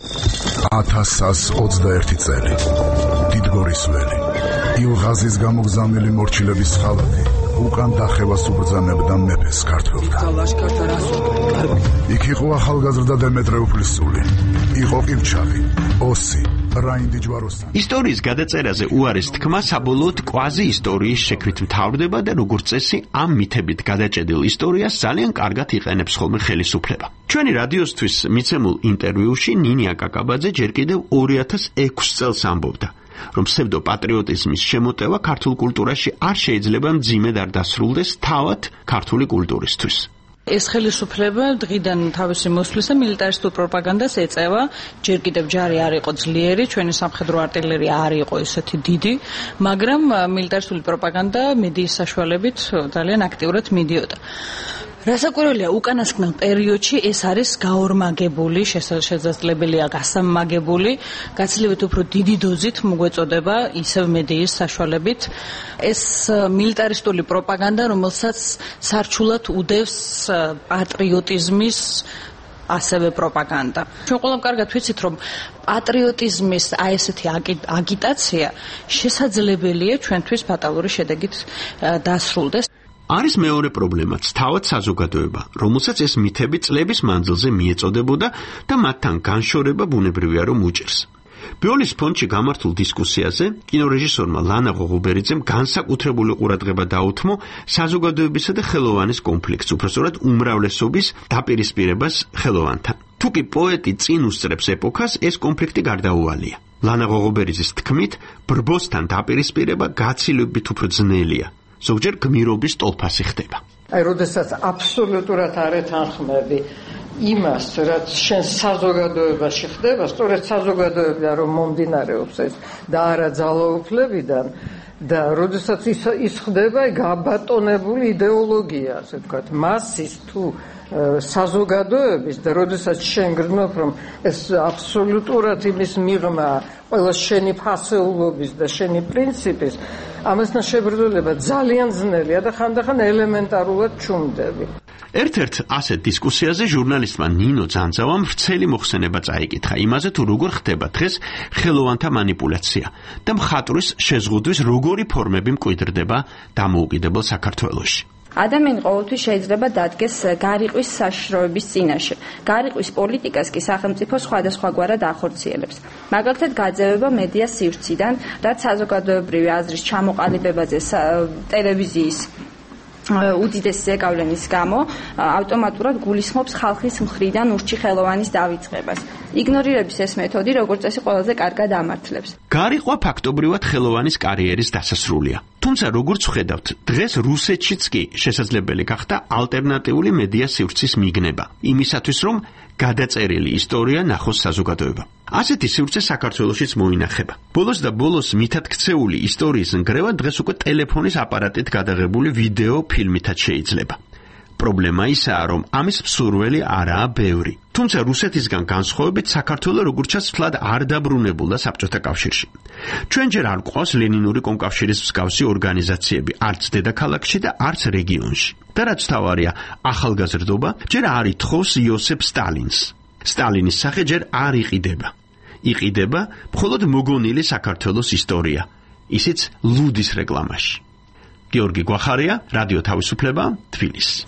1121 წელი. დიდგორის ველი. ილღაზის გამოგზავნილი მორჩილების ხალხი უკან დახევას უბრძანებდა მეფეს ქართველთან. იქ იყო ახალგაზრდა დემეტრე უფლისწული, იყო ყივჩაღი, ოსი, რაინდი ჯვაროსანი. ისტორიის გადაწერაზე უარის თქმა საბოლოოდ კვაზი ისტორიის შექმნით მთავრდება და როგორც წესი ამ მითებით გადაჭედილ ისტორიას ძალიან კარგად იყენებს ხოლმე ხელისუფლება. ჩვენი რადიოსთვის მიცემულ ინტერვიუში ნინია კაკაბაძე ჯერ კიდევ 2006 წელს ამბობდა, რომ ფსევდოპატრიოტიზმის შემოტევა ქართულ კულტურაში არ შეიძლება მძიმედ არ დასრულდეს თავად ქართული კულტურისთვის. ეს ხელისუფლება დღიდან თავისი მოსვლისა მილიტარისტულ პროპაგანდას ეწევა, ჯერ კიდევ ჯარი არ იყო ძლიერი, ჩვენი სამხედრო არტილერია არ იყო ისეთი დიდი, მაგრამ მილიტარისტული პროპაგანდა მედიის საშუალებით ძალიან აქტიურად მიდიოდა. რასაკვირველია, უკანასკნელ პერიოდში ეს არის გაორმაგებული, შესაძლებელია გასამაგებული, გაცილებით უფრო დიდი დოზით მოგვეწოდება ისევ მედიის საშუალებით. ეს მილიტარისტული პროპაგანდა, რომელსაც სარჩულად უდევს პატრიოტიზმის ასევე პროპაგანდა. ჩვენ ყველამ კარგად ვიცით, რომ პატრიოტიზმის აი ესეთი აგიტაცია შესაძლებელია ჩვენთვის ფატალური შედეგით დასრულდეს. არის მეორე პრობლემაც, თავად საზოგადოება, რომელსაც ეს მითები წლების მანძილზე მიეწოდებოდა და მათთან განშორება ბუნებრივია რომ უჭირს. ბიოლის ფონდში გამართულ დისკუსიაზე კინორეჟისორმა ლანა ღოღობერიძემ განსაკუთრებული ყურადღება დაუთმო საზოგადოებისა და ხელოვანის კონფლიქტს, უпростоრად უმრავლესობის დაპირისპირებას ხელოვანთან. თუ კი პოეტი წინ უსწრებს ეპოქას, ეს კონფლიქტი გარდაუვალია. ლანა ღოღობერიძის თქმით, ბრბოსთან დაპირისპირება გაცილებით უფრო ძნელია. ზოგჯერ გმირობის ტოლფასი ხდება. აი, როდესაც აბსოლუტურად არ ეთანხმები იმას, რაც შენ საზოგადოებაში ხდება, სწორედ საზოგადოებიდან რომ მომდინარეობს ეს და არა ძალაუფლებიდან და როდესაც ის ხდება გაბატონებული იდეოლოგია, ასე ვთქვათ, მასის თუ საზოგადოების და როდესაც შენ გრძნობ რომ ეს აბსოლუტურად იმის მიღმა ყველა შენი ფასეულობის და შენი პრინციპის ამასთან შებრძოლება ძალიან ძნელია და ხანდახან ელემენტარულად ჩუმდები. ერთ-ერთ ასეთ დისკუსიაზე ჟურნალისტმა ნინო ძანძავამ ვრცელი მოხსენება წაიკითხა იმაზე თუ როგორ ხდება დღეს ხელოვანთა манипуляცია და მხატვრის შეზღუდვის როგორი ფორმები მკვიდრდება დამოუკიდებელ საქართველოში. ადამიანი ყოველთვის შეიძლება დადგეს გარიყვის საშიშროების წინაშე. გარიყვის პოლიტიკას კი სახელმწიფო სხვადასხვაგვარად ახორციელებს. მაგალითად, გაძევება მედიას სივრციდან, რაც საზოგადოებრივი აზრის ჩამოყალიბებაზე ტელევიზიის უდიდესი ზეგავლენის გამო ავტომატურად გულისხმობს ხალხის მხრიდან ურჩი ხელოვანის დავიწყებას. იგნორირების ეს მეთოდი როგორც წესი ყველაზე კარგად ამართლებს. გარიყვა ფაქტობრივად ხელოვანის კარიერის დასასრულია. თუმცა როგორც ვხედავთ, დღეს რუსეთშიც კი შესაძლებელი გახდა ალტერნატიული მედია სივრცის მიგნება, იმისათვის რომ გადაწერილი ისტორია ნახოს საზოგადოება. ასეთი სივრცე საქართველოშიც მოინახება. ბოლოს და ბოლოს მითად ქცეული ისტორიის ნგრევა დღეს უკვე ტელეფონის აპარატით გადაღებული ვიდეო ფილმითაც შეიძლება. პრობლემა ისაა, რომ ამის მსურველი არაა ბევრი. თუმცა რუსეთისგან განსხვავებით საქართველო როგორც ჩანს ფლად არ დაბრუნებულა საბჭოთა კავშირში. ჩვენ ჯერ არ გვყავს ლენინური კომკავშირის მსგავსი ორგანიზაციები, არც დედაქალაქში და არც რეგიონში. და რაც თავარია, ახალგაზრდობა ჯერ არ ითხოვს იოსებ სტალინს. სტალინის სახე ჯერ არ იყიდება. იყიდება მხოლოდ მოგონილი საქართველოს ისტორია, ისიც ლუდის რეკლამაში. გიორგი გვახარია, რადიო თავისუფლება, თბილისი.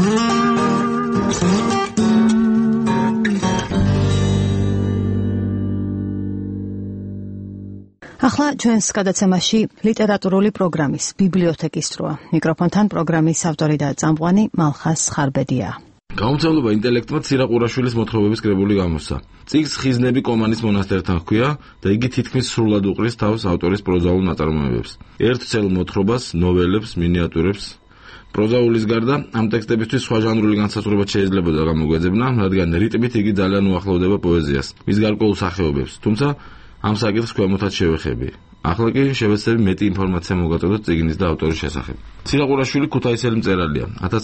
ახლა ჩვენს გადაცემაში ლიტერატურული პროგრამის ბიბლიოთეკის დროა. მიკროფონთან პროგრამის ავტორი და წამყვანი მალხას ხარბედია. გამომცემლობა ინტელექტმა ცირაყურაშვილის მოთხრობების კრებული გამოსცა. წიგნს ხიზნები კომანის მონასტერთან ჰქვია და იგი თითქმის სრულად უყრის თავს ავტორის პროზაულ ნაწარმოებებს. ერთცელ მოთხრობას, ნოველებს, მინიატურებს. პროზაულის გარდა ამ ტექსტებისთვის სხვა ჟანრული განსაზღვრება შეიძლებოდა გამოგვეძებნა, რადგან რიტმით იგი ძალიან უახლოვდება პოეზიას, მის გარკვეულ სახეობებს. თუმცა ამ საკითხს ქვემოთაც შევეხები. ახლა კი შევეცდები მეტი ინფორმაცია მოგაწოდოთ წიგნის და ავტორის შესახებ. ცირაყურაშვილი ქუთაისელი მწერალია.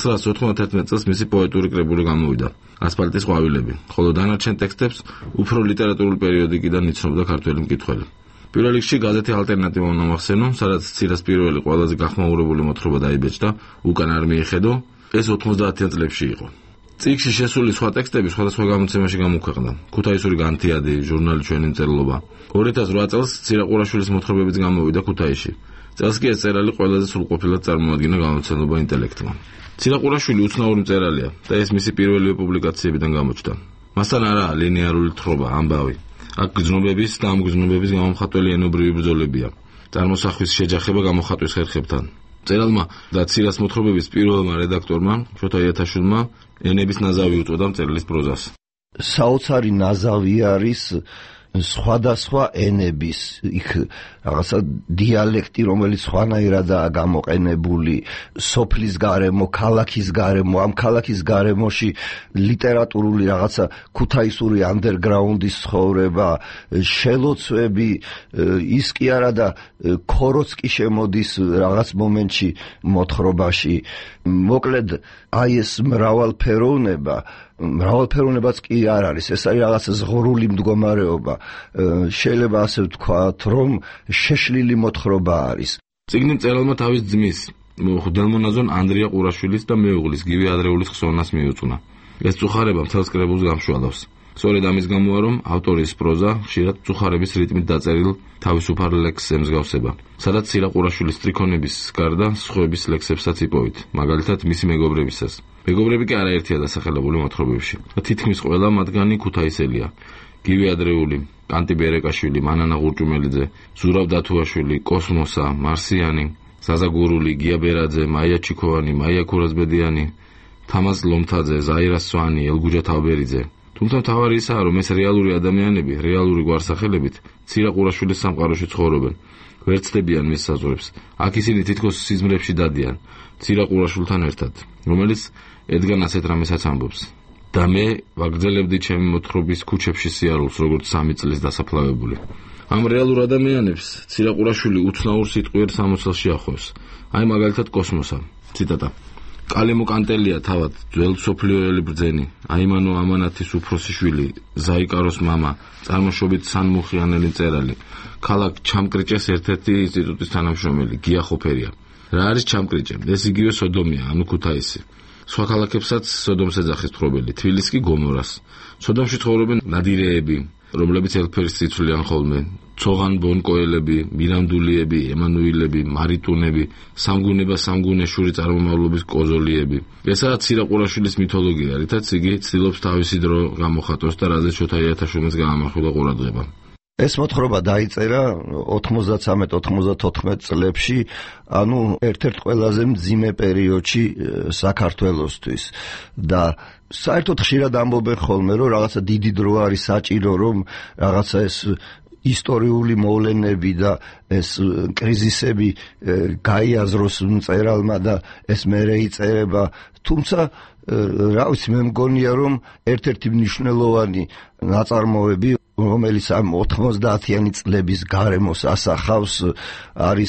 1991 წელს მისი პოეტური კრებული გამოვიდა, ასფალტის ყვავილები, ხოლო დანარჩენ ტექსტებს უფრო ლიტერატურული პერიოდიკიდან იცნობდა ქართველი მკითხველი. პირველ რიგში გაზეთი ალტერნატივა მომახსენო, სადაც ცირას პირველი ყველაზე გახმაურებული მოთხრობა დაიბეჭდა, უკან არ მიეხედო, ეს 90-იან წლებში იყო. წიგნში შესული სხვა ტექსტები სხვადასხვა გამოცემაში გამოქვეყნდა. ქუთაისური განთიადი, ჟურნალი ჩვენი მწერლობა. 2008 წელს ცირაყურაშვილის მოთხრობებიც გამოვიდა ქუთაისში. წელს კი ეს წერალი ყველაზე სრულყოფილად წარმოადგინა გამოცემლობა ინტელექტმა. ცირაყურაშვილი უცნაური მწერალია და ეს მისი პირველივე პუბლიკაციებიდან გამოჩნდა. მასთან არაა ლინეარული თხრობა, ამბავი. აქ გრძნობების და ამ გრძნობების გამომხატველი ენობრივი ბრძოლებია. წარმოსახვის შეჯახება გამოხატვის ხერხებთან. მწერალმა და ცირას მოთხრობების პირველმა რედაქტორმა შოთა იათაშვილმა ენების ნაზავი უწოდა მწერლის პროზას. საოცარი ნაზავი არის სხვადასხვა ენების, იქ რაღაცა დიალექტი, რომელიც სხვანაირადაა გამოყენებული, სოფლის გარემო, ქალაქის გარემო, ამ ქალაქის გარემოში ლიტერატურული რაღაცა ქუთაისური ანდერგრაუნდის ცხოვრება, შელოცვები, ის კი არა და ქოროც კი შემოდის რაღაც მომენტში მოთხრობაში. მოკლედ, აი ეს მრავალფეროვნებაც კი არ არის, ეს არის რაღაც ზღვრული მდგომარეობა. შეიძლება ასე ვთქვათ, რომ შეშლილი მოთხრობა არის. წიგნი მწერალმა თავის ძმის, ხუდელმონაზონ ანდრია ყურაშვილის და მეუღლის გივი ადრეულის ხსოვნას მიუწვნა. ეს წუხარება მთელს კრებულს გამშვალავს. სწორედ ამის გამოა, რომ ავტორის პროზა ხშირად წუხარების რიტმით დაწერილ თავისუფალ ლექსს ემსგავსება, სადაც ცირაყურაშვილის ტრიქონების გარდა სხვების ლექსებსაც იპოვით, მაგალითად მისი მეგობრებისას. მეგობრები კი არაერთია დასახელებული მოთხრობებში. თითქმის ყველა მათგანი ქუთაისელია. გივი ადრეული, კანტი ბერეკაშვილი, მანანა ღურჭუმელიძე, ზურავ დათუაშვილი, კოსმოსა, მარსიანი, ზაზა გურული, გია ბერაძე, მაია ჩიქოვანი, მაია ქურაზბედიანი, თამაზ ლომთაძე, ზაირა სვანი, ელგუჯა თავბერიძე. თუმცა მთავარი ისაა, რომ ეს რეალური ადამიანები, რეალური გვარსახელებით ცირაყურაშვილის სამყაროში ცხოვრობენ. ვერ ცდებიან მის საზღვრებს. აქ ისინი თითქოს სიზმრებში დადიან, ცირაყურაშვილთან ერთად, რომელიც ედგან ასეთ რამესაც ამბობს. და მე ვაგრძელებდი ჩემი მოთხრობის ქუჩებში სიარულს, როგორც 3 წლის დასაფლავებული. ამ რეალურ ადამიანებს ცირაყურაშვილი უცნაურ სიტყვიერ სამოსელში ახლავს. აი მაგალითად კოსმოსა. ციტატა. კალემო კანტელია თავად, ძველ სოფლიოელი ბრძენი, აიმანო ამანათის უფროსი შვილი, ზაიკაროს მამა, წარმოშობით სანმუხიანელი მწერალი, ქალაქ ჩამკრიჭეს ერთ-ერთი ინსტიტუტის თანამშრომელი, გია ხოფერია. რა არის ჩამკრიჭე? ეს იგივე სოდომია, ანუ ქუთაისი. სხვა ქალაქებსაც სოდომს ეძახის თხრობელი, თბილისს კი გომორას. სოდომში ცხოვრობენ ნადირეები, რომლებიც ელფერის ციცვლიან ხოლმე, ცოღან ბონკოელები, მირამდულიები, ემანუილები, მარიტუნები, სამგუნე შური წარმომავლობის კოზოლიები. ესაა ცირაყურაშვილის მითოლოგია, რითაც იგი ცდილობს თავისი დრო გამოხატოს და რაზეც შოთა იათაშვილის გაამახვილა ყურადღება. ეს მოთხრობა დაიწერა 93-94 წლებში, ანუ ერთ-ერთ ყველაზე მძიმე პერიოდში საქართველოსთვის და საერთოდ ხშირად ამბობენ ხოლმე, რომ რაღაცა დიდი დრო არის საჭირო, რომ რაღაცა ეს ისტორიული მოვლენები და ეს კრიზისები გაიაზროს მწერალმა და ეს მერე იწერება, თუმცა რა ვიცი, მე მგონია, რომ ერთ-ერთი მნიშვნელოვანი ნაწარმოები, რომელიც ამ 90-იანი წლების გარემოს ასახავს, არის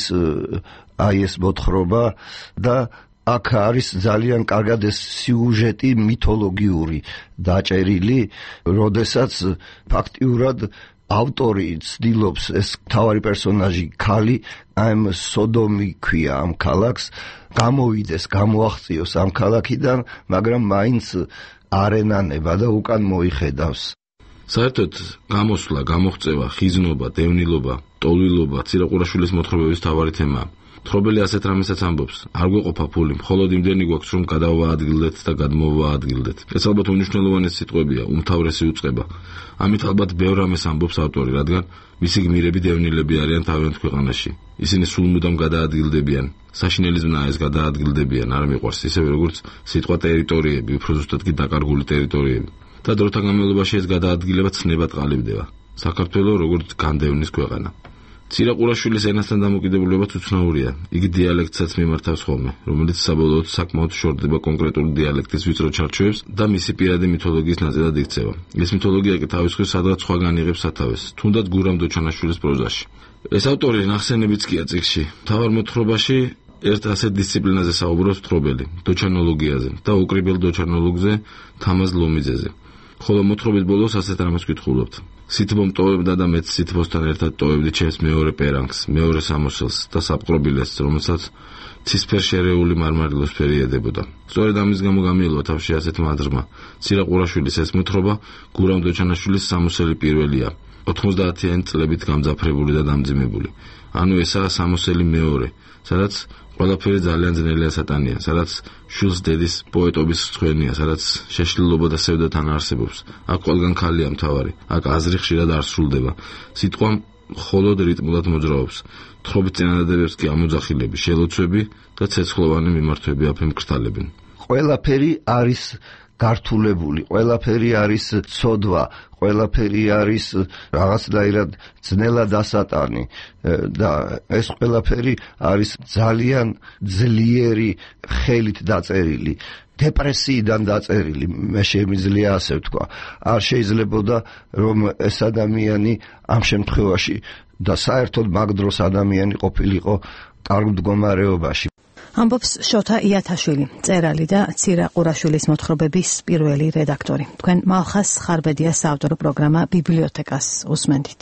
აი ეს მოთხრობა და აქ არის ძალიან კარგად ეს სიუჟეტი მითოლოგიური დაჭერილი, როდესაც ფაქტიურად ავტორი ცდილობს ეს მთავარი პერსონაჟი ქალი, ამ სოდომი ქვია ამ ქალაქს, გამოვიდეს, გამოაღწიოს ამ ქალაქიდან, მაგრამ მაინც არ ენანება და უკან მოიხედავს. საერთოდ გამოსვლა, გამოღწევა, ხიზნობა, დევნილობა, ტოლვილობა ცირაყურაშვილის მოთხრობების მთავარი თემაა. თხრობელი ასეთ რამესაც ამბობს: არ გვეყოფა ფული, მხოლოდ იმდენი გვაქვს, რომ გადავაადგილდეთ და გადმოვაადგილდეთ. ეს ალბათ უმნიშვნელოვანესი სიტყვებია, უმთავრესი უწყება. ამით ალბათ ბევრ რამეს ამბობს ავტორი, რადგან მისი გმირები დევნილები არიან თავიანთ ქვეყანაში. ისინი სულ მუდამ გადაადგილდებიან. საშინელი ზმნა ეს გადაადგილდებიან, არ მიყვარს ისევე როგორც სიტყვა ტერიტორიები, უფრო ზუსტად კი დაკარგული ტერიტორიები. და დროთა განმავლობაში ეს გადაადგილება ცნებად ყალიბდება. საქართველოს როგორც განდევნის ქვეყანა. ცირაყურაშვილის ენასთან დამოკიდებულებაც უცნაურია. იგი დიალექტსაც მიმართავს ხოლმე, რომელიც საბოლოოდ საკმაოდ შორდება კონკრეტული დიალექტის ვიწრო ჩარჩოებს და მისი პირადი მითოლოგიის ნაწილად იქცევა. ეს მითოლოგია კი თავის მხრივ სადღაც სხვაგან იღებს სათავეს, თუნდაც გურამ დოჩანაშვილის პროზაში. ეს ავტორი ნახსენებიც კია წიგნში. მთავარ მოთხრობაში ერთ ასეთ დისციპლინაზე საუბრობს თხრობელი, დოჩანოლოგიაზე და უკრიბელ დოჩანოლოგზე თამაზ ლომიძეზე. ხოლო მოთხრობის ბოლოს ასეთ რამეს ვკითხულობთ. სითბომ ტოვებდა და მეც სითბოსთან ერთად ტოვებდი ჩემს მეორე პერანგს, მეორე სამოსელს და საპყრობილეს, რომელსაც ცისფერ შერეული მარმარილოს ფერი ედებოდა. სწორედ ამის გამო გამიელვა თავში ასეთმა აზრმა. ცირაყურაშვილის ეს მოთხრობა გურამ დოჩანაშვილის სამოსელი პირველია, 90-იანი წლებით გამძაფრებული და დამძიმებული. ანუ ესაა სამოსელი მეორე, სადაც ყველაფერი ძალიან ძნელია სატანია, სადაც შვილს დედის პოეტობის ცხენია, სადაც შეშლილობა და სევდა თან არსებობს. აქ ყველგან ქალია მთავარი, აქ აზრი ხშირად არ სრულდება. სიტყვა მხოლოდ რიტმულად მოძრაობს. თხრობის წინადადებებს კი ამოძახილები, შელოცვები და ცეცხლოვანი მიმართვები აფემკრთალებენ. ყველაფერი არის გართულებული, ყველაფერი არის ცოდვა, ყველაფერი არის რაღაცნაირად ძნელად ასატანი და ეს ყველაფერი არის ძალიან ძლიერი ხელით დაწერილი, დეპრესიიდან დაწერილი, მე შემიძლია ასე ვთქვა. არ შეიძლებოდა რომ ეს ადამიანი ამ შემთხვევაში და საერთოდ მაგ დროს ადამიანი ყოფილიყო კარგ მდგომარეობაში. ამბობს შოთა იათაშვილი, მწერალი და ცირაყურაშვილის მოთხრობების პირველი რედაქტორი. თქვენ მალხას ხარბედიას საავტორო პროგრამა ბიბლიოთეკას უსმენთ.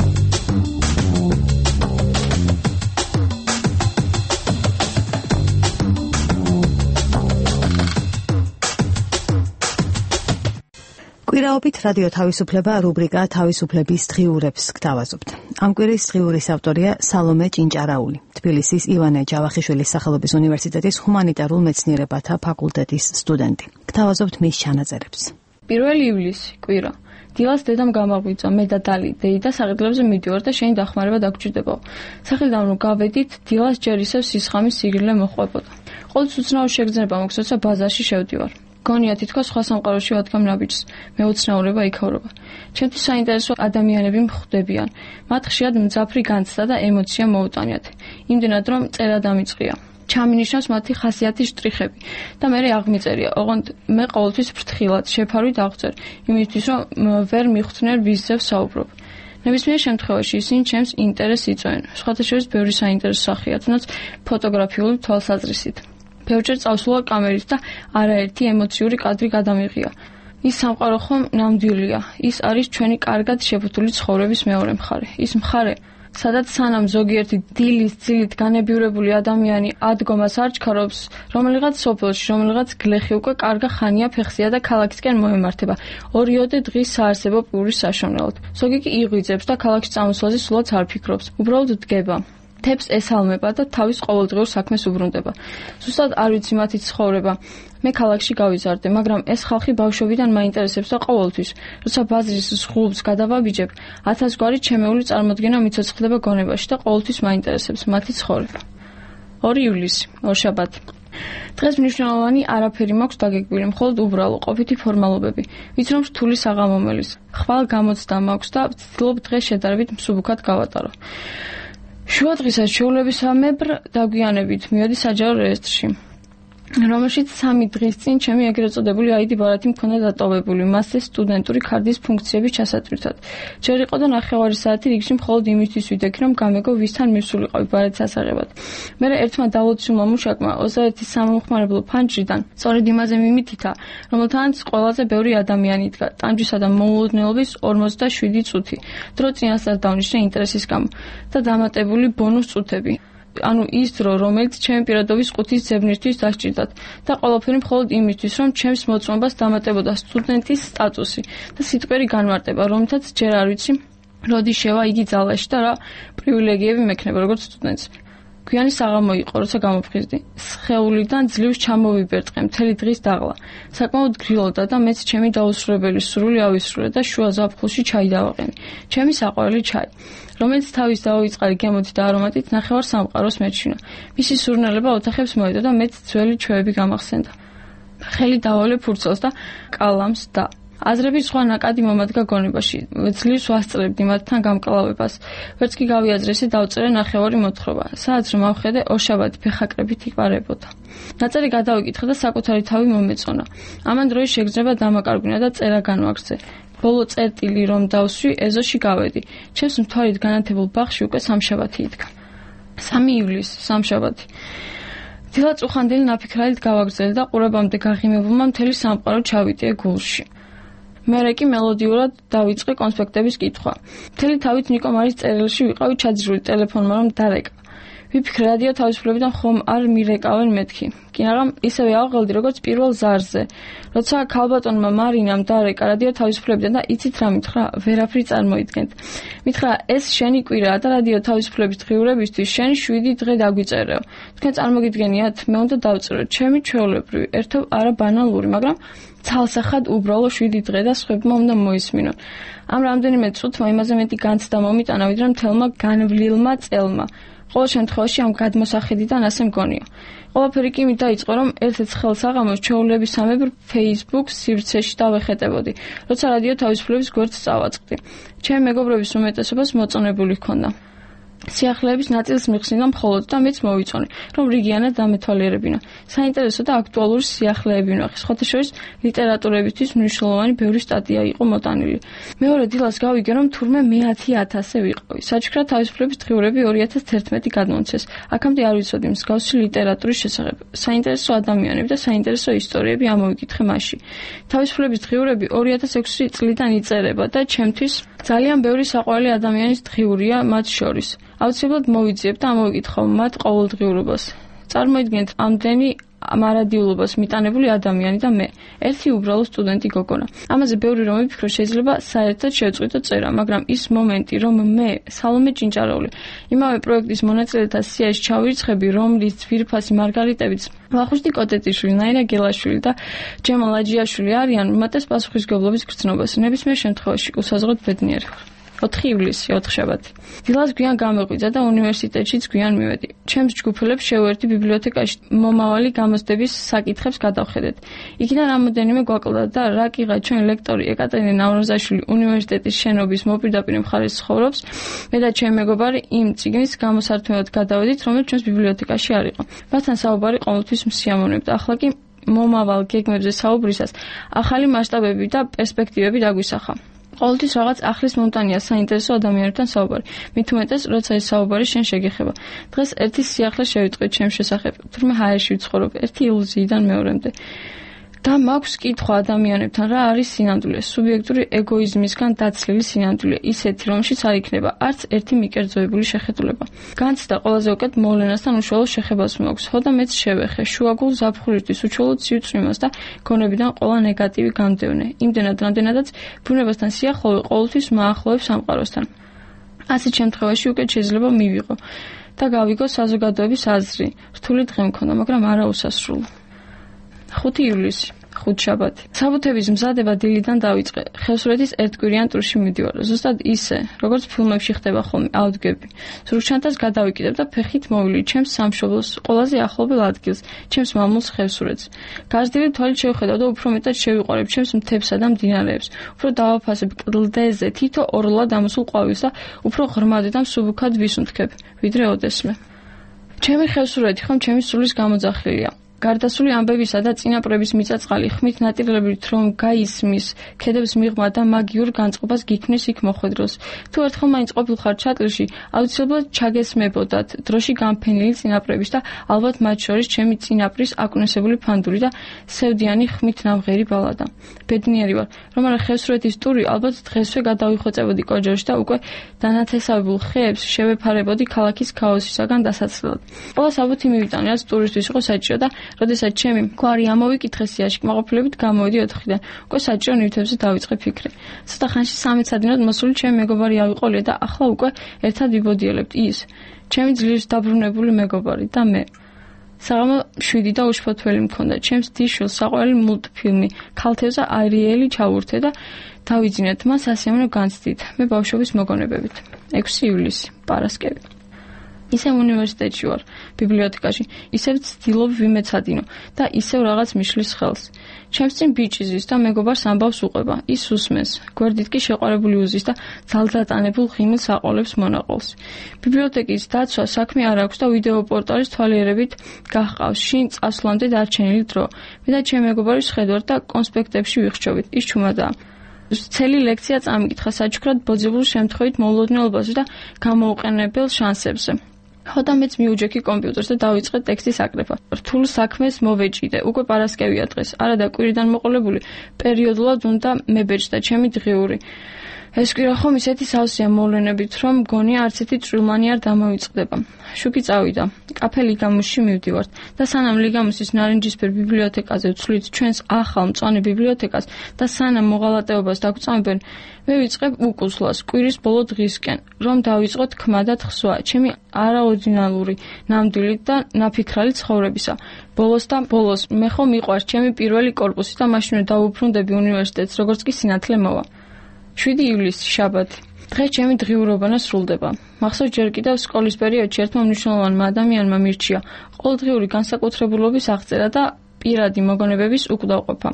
კვირაობით რადიო თავისუფლება რუბრიკა თავისუფლების დღიურებს გთავაზობთ. ამ კვირის დღიურის ავტორია სალომე ჭინჭარაული, თბილისის ივანე ჯავახიშვილის სახელობის უნივერსიტეტის ჰუმანიტარულ მეცნიერებათა ფაკულტეტის სტუდენტი. გთავაზობთ მის ჩანაწერებს. 1 ივლისი კვირა. დილას დედამ გამაღვიძა, მე და დალი და საყიდლებზე მიდივარ და შენი დახმარება დაგჭირდებაო. სახელიდან რომ გავედით, დილას ჯერ ისევ სისხამის სიგრილე მოხვებოდა. ყოველთვის უცნაურ შეგრძნება მოგცოცა ბაზარში შევდივარ. გონია თითქოს სხვა სამყაროში ვადგამ ნაბიჯს, მეუცნაურება იქაურობა. ჩემთვის საინტერესო ადამიანები მხვდებიან. მათ ხშირად მძაფრი განცდა და ემოცია მოუტანიათ. იმდენად რომ წერა დამიწყია. ჩამინიშნავს მათი ხასიათის შტრიხები და მე აღმიწერია. ოღონდ მე ყოველთვის ფრთხილად შეფარვით აღწერ, იმისთვის რომ ვერ მიხვდნენ ვიზზე ვსაუბრობ. ნებისმიერ შემთხვევაში ისინი ჩემს ინტერესს იწვევენ. სხვათა შორის ბევრი საინტერესო სახეა, თუნდაც ფოტოგრაფიული თვალსაზრისით. ბევრჯერ წავსულა კამერით და არაერთი ემოციური კადრი გადამიღია. ის სამყარო ხომ ნამდვილია. ის არის ჩვენი კარგად შეფუთული ცხოვრების მეორე მხარე. ის მხარე, სადაც სანამ ზოგიერთი დილის ძილით განებიურებული ადამიანი ადგომას არ ჩქარობს, რომელიღაც სოფელში, რომელიღაც გლეხი უკვე კარგა ხანია ფეხზეა და ქალაქისკენ მოემართება. 2-3 დღის საარსებო პურის საშოვნელად. ზოგი კი იღვიძებს და ქალაქში წამოსვლაზე სულაც არ ფიქრობს. უბრალოდ დგება. თებს ესალმება და თავის ყოველდღიურ საქმეს უბრუნდება. ზუსტად არ ვიცი მათი ცხოვრება. მე ქალაქში გავიზარდე, მაგრამ ეს ხალხი ბავშვობიდან მაინტერესებს და ყოველთვის, როცა ბაზრის ზღულს გადავაბიჯებ, 1000 გვარი ჩემეული წარმოდგენა მიცოცხლდება გონებაში და ყოველთვის მაინტერესებს მათი ცხოვრება. 2 ივლისი, ორშაბათი. დღეს მნიშვნელოვანი არაფერი მაქვს დაგეგმილი, მხოლოდ უბრალო, ყოფითი ფორმალობები. ვიცი რომ რთული საღამო მომელის. ხვალ გამოცდა მაქვს და ვცდილობ დღეს შედარებით მსუბუქად გავატარო. შუა დღესაც ჩვეულებისამებრ დაგვიანებით მივედი საჯარო რეესტრში, რომელშიც 3 დღის წინ ჩემი ეგრეთ წოდებული ID ბარათი მქონდა დატოვებული, მასზე სტუდენტური ქარდის ფუნქციების ჩასატვირთად. ჯერ იყო და 9 საათი რიგში მხოლოდ იმისთვის ვიდექი, რომ გამეგო ვისთან მივსულიყავი ბარათის ასაღებად. მერე ერთმა დალოცულმა მუშაკმა 21 სამომხმარებლო ფანჯრიდან სწორედ იმაზე მიმითითა, რომელთანაც ყველაზე ბევრი ადამიანი იდგა, ტანჯვისა და მოულოდნელობის 47 წუთი. დრო წინასწარ დავნიშნე ინტერესის გამო და დამატებული ბონუს წუთები. ანუ ის დრო, რომელიც ჩემი პირადობის ყუთის ძებნისთვის დასჭირდათ და ყველაფერი მხოლოდ იმისთვის, რომ ჩემს მოწმობას დამატებოდა სტუდენტის სტატუსი და სიტყვიერი განმარტება, რომლითაც ჯერ არ ვიცი, როდის შევა იგი ძალაში და რა პრივილეგიები მექნება როგორც სტუდენტს. გვიანი საღამო იყო, როცა გამოფხიზდი. სხეულიდან ძლივს ჩამოვიბერტყე, მთელი დღის დაღლა. საკმაოდ გრილოდა და მეც ჩემი დაუსრულებელი სრული ავისრულე და შუა ზაფხულში ჩაი დავაყენე. ჩემი საყვარელი ჩაი, რომელიც თავის დაუვიწყარი გემოთი და არომატით ნახევარ სამყაროს მეჩვინა. მისი სურნელება ოთახებს მოედო და მეც ძველი ჩვევები გამახსენდა. ხელი დავავლე ფურცელს და კალამს და აზრები სხვა ნაკადი მომადგა გონებაში. ძლივს ვასწრებდი მათთან გამკლავებას. ვერც კი გავიაზრესი დავწერე ნახევარი მოთხრობა. სადაც რომ ავხედე, ორშაბათი ფეხაკრებით იპარებოდა. ნაწერი გადავიკითხე და საკუთარი თავი მომეწონა. ამან დროის შეგრძნება დამაკარგვინა და წერა განვაგრძე. ბოლო წერტილი რომ დავსვი, ეზოში გავედი. ჩემს მთვარით განათებულ ბაღში უკვე სამშაბათი იდგა. 3 ივლისი, სამშაბათი. დილა წუხანდელი ნაფიქრალით გავაგრძელე და ყურებამდე გაღიმებულმა მთელი სამყარო ჩავიტიე გულში. მერე კი მელოდიურად დავიწყე კონსპექტების კითხვა. მთელი თავით ნიკო მარის წერილში ვიყავი ჩაძირული ტელეფონმა რომ დარეკა. ვიფიქრე რადიო თავისუფლებიდან ხომ არ მირეკავენ მეთქი. კი მაგრამ ისევე ავღელდი როგორც პირველ ზარზე. როცა ქალბატონმა მარინამ დარეკა რადიო თავისუფლებიდან და იცით რა მითხრა, ვერაფერი წარმოიდგენთ. მითხრა ეს შენი კვირაა და რადიო თავისუფლების დღიურებისთვის შენ 7 დღე დაგვიწერეო. თქვენ წარმოგიდგენიათ, მე უნდა დავწერო ჩემი ჩვეულებრივი, ერთობ არა ბანალური, მაგრამ ცალსახად უბრალო 7 დღე და სხვებმა უნდა მოისმინონ. ამ რამდენიმე წუთმა იმაზე მეტი განცდა მომიტანა, ვიდრე მთელმა განვლილმა წელმა. ყოველ შემთხვევაში ამ გადმოსახედიდან ასე მგონია. ყველაფერი კი მით დაიწყო, რომ ერთ-ერთ ხელსაღამოს ჩვეულებისამებრ Facebook-ს სივრცეში დავეხეტებოდი, როცა რადიო თავისუფლების გვერდს წავაწყდი. ჩემი მეგობრების უმეტესობას მოწონებული ჰქონდა. სიახლეების ნაწილს მიხსნიდა მხოლოდ და მეც მოვიწონე, რომ რიგიანად დამეთვალიერებინა. საინტერესო და აქტუალური სიახლეები ვნახე. სხვათა შორის ლიტერატურებისთვის მნიშვნელოვანი ბევრი სტატია იყო მოტანილი. მეორე დილას გავიგე, რომ თურმე მე 10,000-ზე ვიყავი. საჩქრა თავისუფლების დღიურები 2011 გადმონცეს. აქამდე არ ვიცოდი მსგავსი ლიტერატურის შესახებ. საინტერესო ადამიანები და საინტერესო ისტორიები ამოვიკითხე მასში. თავისუფლების დღიურები 2006 წლიდან იწერება და ჩემთვის ძალიან ბევრი საყვარელი ადამიანის დღიურია მათ შორის. აუცილებლად მოვიძიებ და ამოვიკითხავ მათ ყოველდღიურობას. წარმოიდგინეთ ამდენი მარადიულობას მიტანებული ადამიანი და მე, ერთი უბრალო სტუდენტი გოგონა. ამაზე ბევრი რომ ვიფიქრო, შეიძლება საერთოდ შევწყვიტო წერა, მაგრამ ის მომენტი, რომ მე, სალომე ჭინჭარეული, იმავე პროექტის მონაწილეთა სიაში ჩავირიცხები, რომლის ძვირფასი მარგარიტებიც ვახუშტი კოტეტიშვილი, ნაირა გელაშვილი და ჯემალ აჯიაშვილი არიან, უმეტეს პასუხისმგებლობის გრძნობას. ნებისმიერ შემთხვევაში უსაზღროდ ბედნიერი ვარ. 4 ივლისი, ოთხშაბათი. დილას გვიან გამეღვიძა და უნივერსიტეტშიც გვიან მივედი. ჩემს ჯგუფელებს შევერთი ბიბლიოთეკაში მომავალი გამოცდების საკითხებს გადავხედეთ. იქიდან რამოდენიმე გვაკლდა და რა კიღა ჩვენი ლექტორი ეკატერინე ნავროზაშვილი უნივერსიტეტის შენობის მოპირდაპირ მხარეს ცხოვრობს. მე და ჩემი მეგობარი იმ წიგნის გამოსართმევად გადავედით, რომელიც ჩვენს ბიბლიოთეკაში არ იყო. მასთან საუბარი ყოველთვის მსიამოვნებდა. ახლა კი მომავალ გეგმებზე საუბრისას ახალი მასშტაბები და პერსპექტივები დაგვისახა. ყოველთვის რაღაც ახლის მომტანია საინტერესო ადამიანებთან საუბარი. მით უმეტეს, როცა ეს საუბარი შენ შეგეხება. დღეს ერთი სიახლე შევიტყვი ჩემს შესახებ. თურმე ჰაერში ვცხოვრობ, ერთი ილუზიიდან მეორემდე. და მაქვს კითხვა ადამიანებთან, რა არის სინამდვილე, სუბიექტური ეგოიზმისგან დაცლილი სინამდვილე, ისეთი, რომელშიც არ იქნება არც ერთი მიკერძოებული შეხედულება. განცდა ყველაზე უკეთ მოვლენასთან უშუალო შეხებას მაქვს. ხო და მეც შევეხე, შუაგულ ზაფხულისთვის უშუალოდ სიუწვიმას და გონებიდან ყველა ნეგატივი გამდევნე. იმდენად, რამდენადაც ბუნებასთან სიახლოვე ყოველთვის მაახლოვებს სამყაროსთან. ასეთ შემთხვევაში უკეთ შეიძლება მივიღო. და გავიგო საზოგადოების აზრი. რთული დღე მქონდა, მაგრამ არა უსასრულო. 5 ივლისი ხუთშაბათი. საბუთების მზადება დილიდან დავიწყე. ხევსურეთის ერთკვირიან ტურში მივდივარ. ზუსტად ისე, როგორც ფილმებში ხდება ხოლმე, ავდგები. ზურგჩანთას გადავიკიდებ და ფეხით მოვილი ჩემს სამშობლოს, ყველაზე ახლობელ ადგილს, ჩემს მამულს ხევსურეთს. გაზრდილი თვალით შევხედავ და უფრო მეტად შევიყვარებ ჩემს მთებსა და მდინარეებს. უფრო დავაფასებ კლდეზე თითო ორლად ამოსულ ყვავილს და უფრო ღრმად და მსუბუქად ვისუნთქებ, ვიდრე ოდესმე. ჩემი ხევსურეთი ხომ ჩემი სულის გამოძახილია. გარდასული ამბებისა და წინაპრების მიწაწყალი ხმით ნატირლებით რომ გაისმის, ქედებს მიღმა და მაგიურ განწყობას გიქმნის იქ მოხვედროს. თუ ერთხელ მაინც ყოფილხარ ჩატრილში, აუცილებლად ჩაგესმებოდათ დროში გამფენილი წინაპრების და ალბათ მათ შორის ჩემი წინაპრის აკვნესებული ფანდური და სევდიანი ხმით ნამღერი ბალადა. ბედნიერი ვარ, რომ არა ხევსურეთის ტური ალბათ დღესვე გადავიხვეწებოდი კოჯოში და უკვე დანათესავებულ ხეებს შევეფარებოდი ქალაქის ქაოსისაგან დასაცლად. ყველა საბუთი მივიტანე, რაც ტურისთვის იყო საჭირო და როდესაც ჩემი გვარი ამოვიკითხეს სიაში კმაყოფილებით გამოვიდი 4-დან. უკვე საჭირო ნივთებზე დავიწყე ფიქრი. ცოტა ხანში 13 საათინად მოსული ჩემი მეგობარი ავიყოლია და ახლა უკვე ერთად ვიბოდიელებთ. ის ჩემი ძლივს დაბრუნებული მეგობარი და მე. საღამო 7 და უშფოთველი მქონდა. ჩემს დიშვილს საყვარელი მულტფილმი ქალთევზა არიელი ჩავურთე და დავიძინეთ მას ასიამოვნო განცდით. მე ბავშვობის მოგონებებით. 6 ივლისი, პარასკევი. ისევ უნივერსიტეტში ვარ, ბიბლიოთეკაში, ისევ ვცდილობ ვიმეცადინო და ისევ რაღაც მიშლის ხელს. ჩემს წინ ბიჭი ზის და მეგობარს ამბავს უყვება. ის უსმენს, გვერდით კი შეყვარებული უზის და ძალდატანებულ ღიმილს აყოლებს მონაყოლს. ბიბლიოთეკის დაცვა საქმე არ აქვს და ვიდეო პორტალის თვალიერებით გაჰყავს. შინ წასვლამდე დარჩენილი დრო. მე და ჩემი მეგობარი ვხედავთ და კონსპექტებში ვიხშობით. ის ჩუმადაა. ცელი ლექცია წამიკითხა საჩუქრად ბოძებულ შემთხვევით მოულოდნელობაზე და გამოუყენებელ შანსებზე. ხოდა მეც მიუჯექი კომპიუტერს და დავიწყე ტექსტის აკრეფა. რთულ საქმეს მოვეჭიდე. უკვე პარასკევია დღეს. არა და კვირიდან მოყოლებული პერიოდულად უნდა მებეჭდა ჩემი დღიური. ეს კვირა ხომ ისეთი სავსეა მოვლენებით, რომ მგონია არც ერთი წვრილმანი არ დამოიწყდება. შუქი წავიდა. კაფე ლიგამუსში მივდივართ და სანამ ლიგამუსის ნარინჯისფერ ბიბლიოთეკაზე ვცვლით ჩვენს ახალ მწვანე ბიბლიოთეკას და სანამ მოღალატეობას დაგწამებენ, მე ვიწყებ უკუსლას კვირის ბოლო დღისკენ, რომ დავიწყო თქმა და თხსვა ჩემი არაორდინალური, ნამდვილი და ნაფიქრალი ცხოვრებისა. ბოლოს და ბოლოს მე ხომ მიყვარს ჩემი პირველი კორპუსი და მაშინვე დავუბრუნდები უნივერსიტეტს, როგორც კი სინათლე მოვა. 7 ივლისი, შაბათი. დღეს ჩემი დღიურობანა სრულდება. მახსოვს ჯერ კიდევ სკოლის პერიოდში ერთმა მნიშვნელოვანმა ადამიანმა მირჩია ყოველდღიური განსაკუთრებულობის აღწერა და პირადი მოგონებების უკვდავყოფა.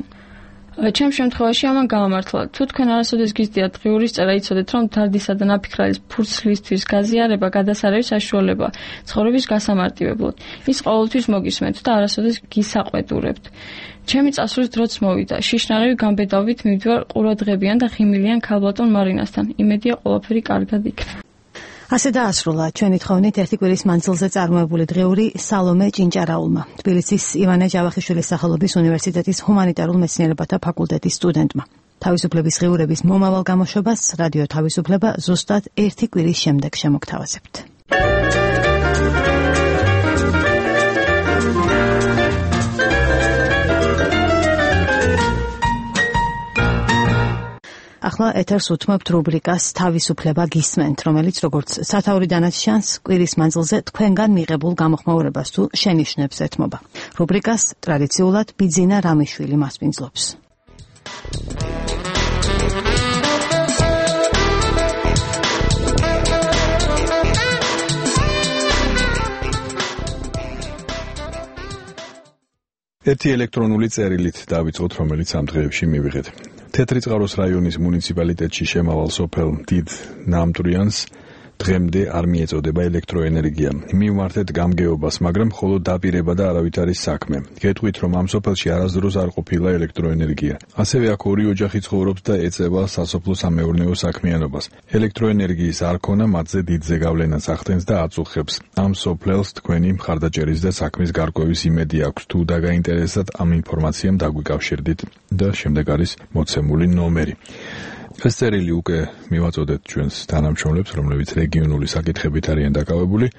ჩემ შემთხვევაში ამან გაამართლა. თუ თქვენ არასოდეს გიზდიათ დღიურის წერა, იცოდეთ, რომ დარდისა და ნაფიქრალის ფურცლისთვის გაზიარება გადასარევი საშუალებაა ცხოვრების გასამარტივებლად. ის ყოველთვის მოგისმენთ და არასოდეს გისაყვედურებთ. ჩემი წასვლის დროც მოვიდა. შიშნარევი გამბედავით მივდივარ ყურადღებიან და ღიმილიან ქალბატონ მარინასთან. იმედია ყველაფერი კარგად იქნება. ასე დაასრულა ჩვენი თხოვნით ერთი კვირის მანძილზე წარმოებული დღიური სალომე ჭინჭარაულმა, თბილისის ივანე ჯავახიშვილის სახელობის უნივერსიტეტის ჰუმანიტარულ მეცნიერებათა ფაკულტეტის სტუდენტმა. თავისუფლების ღიურების მომავალ გამოშვებას რადიო თავისუფლება ზუსტად ერთი კვირის შემდეგ შემოგთავაზებთ. ახლა ეთერს უთმობთ რუბრიკას თავისუფლება გისმენთ, რომელიც როგორც სათაურიდანაც ჩანს, კვირის მანძილზე თქვენგან მიღებულ გამოხმაურებას თუ შენიშვნებს ეთმობა. რუბრიკას ტრადიციულად ბიძინა რამიშვილი მასპინძლობს. ერთი ელექტრონული წერილით დავიწყოთ, რომელიც ამ დღეებში მივიღეთ. თეთრიწყაროს რაიონის მუნიციპალიტეტში შემავალ სოფელ დიდ ნამტრიანს დღემდე არ მიეწოდება ელექტროენერგია. მივმართეთ გამგეობას, მაგრამ მხოლოდ დაპირება და არავით არის საქმე. გეტყვით, რომ ამ სოფელში არასდროს არ ყოფილა ელექტროენერგია. ასევე აქ ორი ოჯახი ცხოვრობს და ეწევა სასოფლო-სამეურნეო საქმიანობას. ელექტროენერგიის არ ქონა მათზე დიდ ზეგავლენას ახდენს და აწუხებს. ამ სოფლელს თქვენი მხარდაჭერის და საქმის გარკვევის იმედი აქვს. თუ დაგაინტერესდათ ამ ინფორმაციამ დაგვიკავშირდით და შემდეგ არის მოცემული ნომერი. ეს წერილი უკვე მივაწოდეთ ჩვენს თანამშრომლებს, რომლებიც რეგიონული საკითხებით არიან დაკავებული.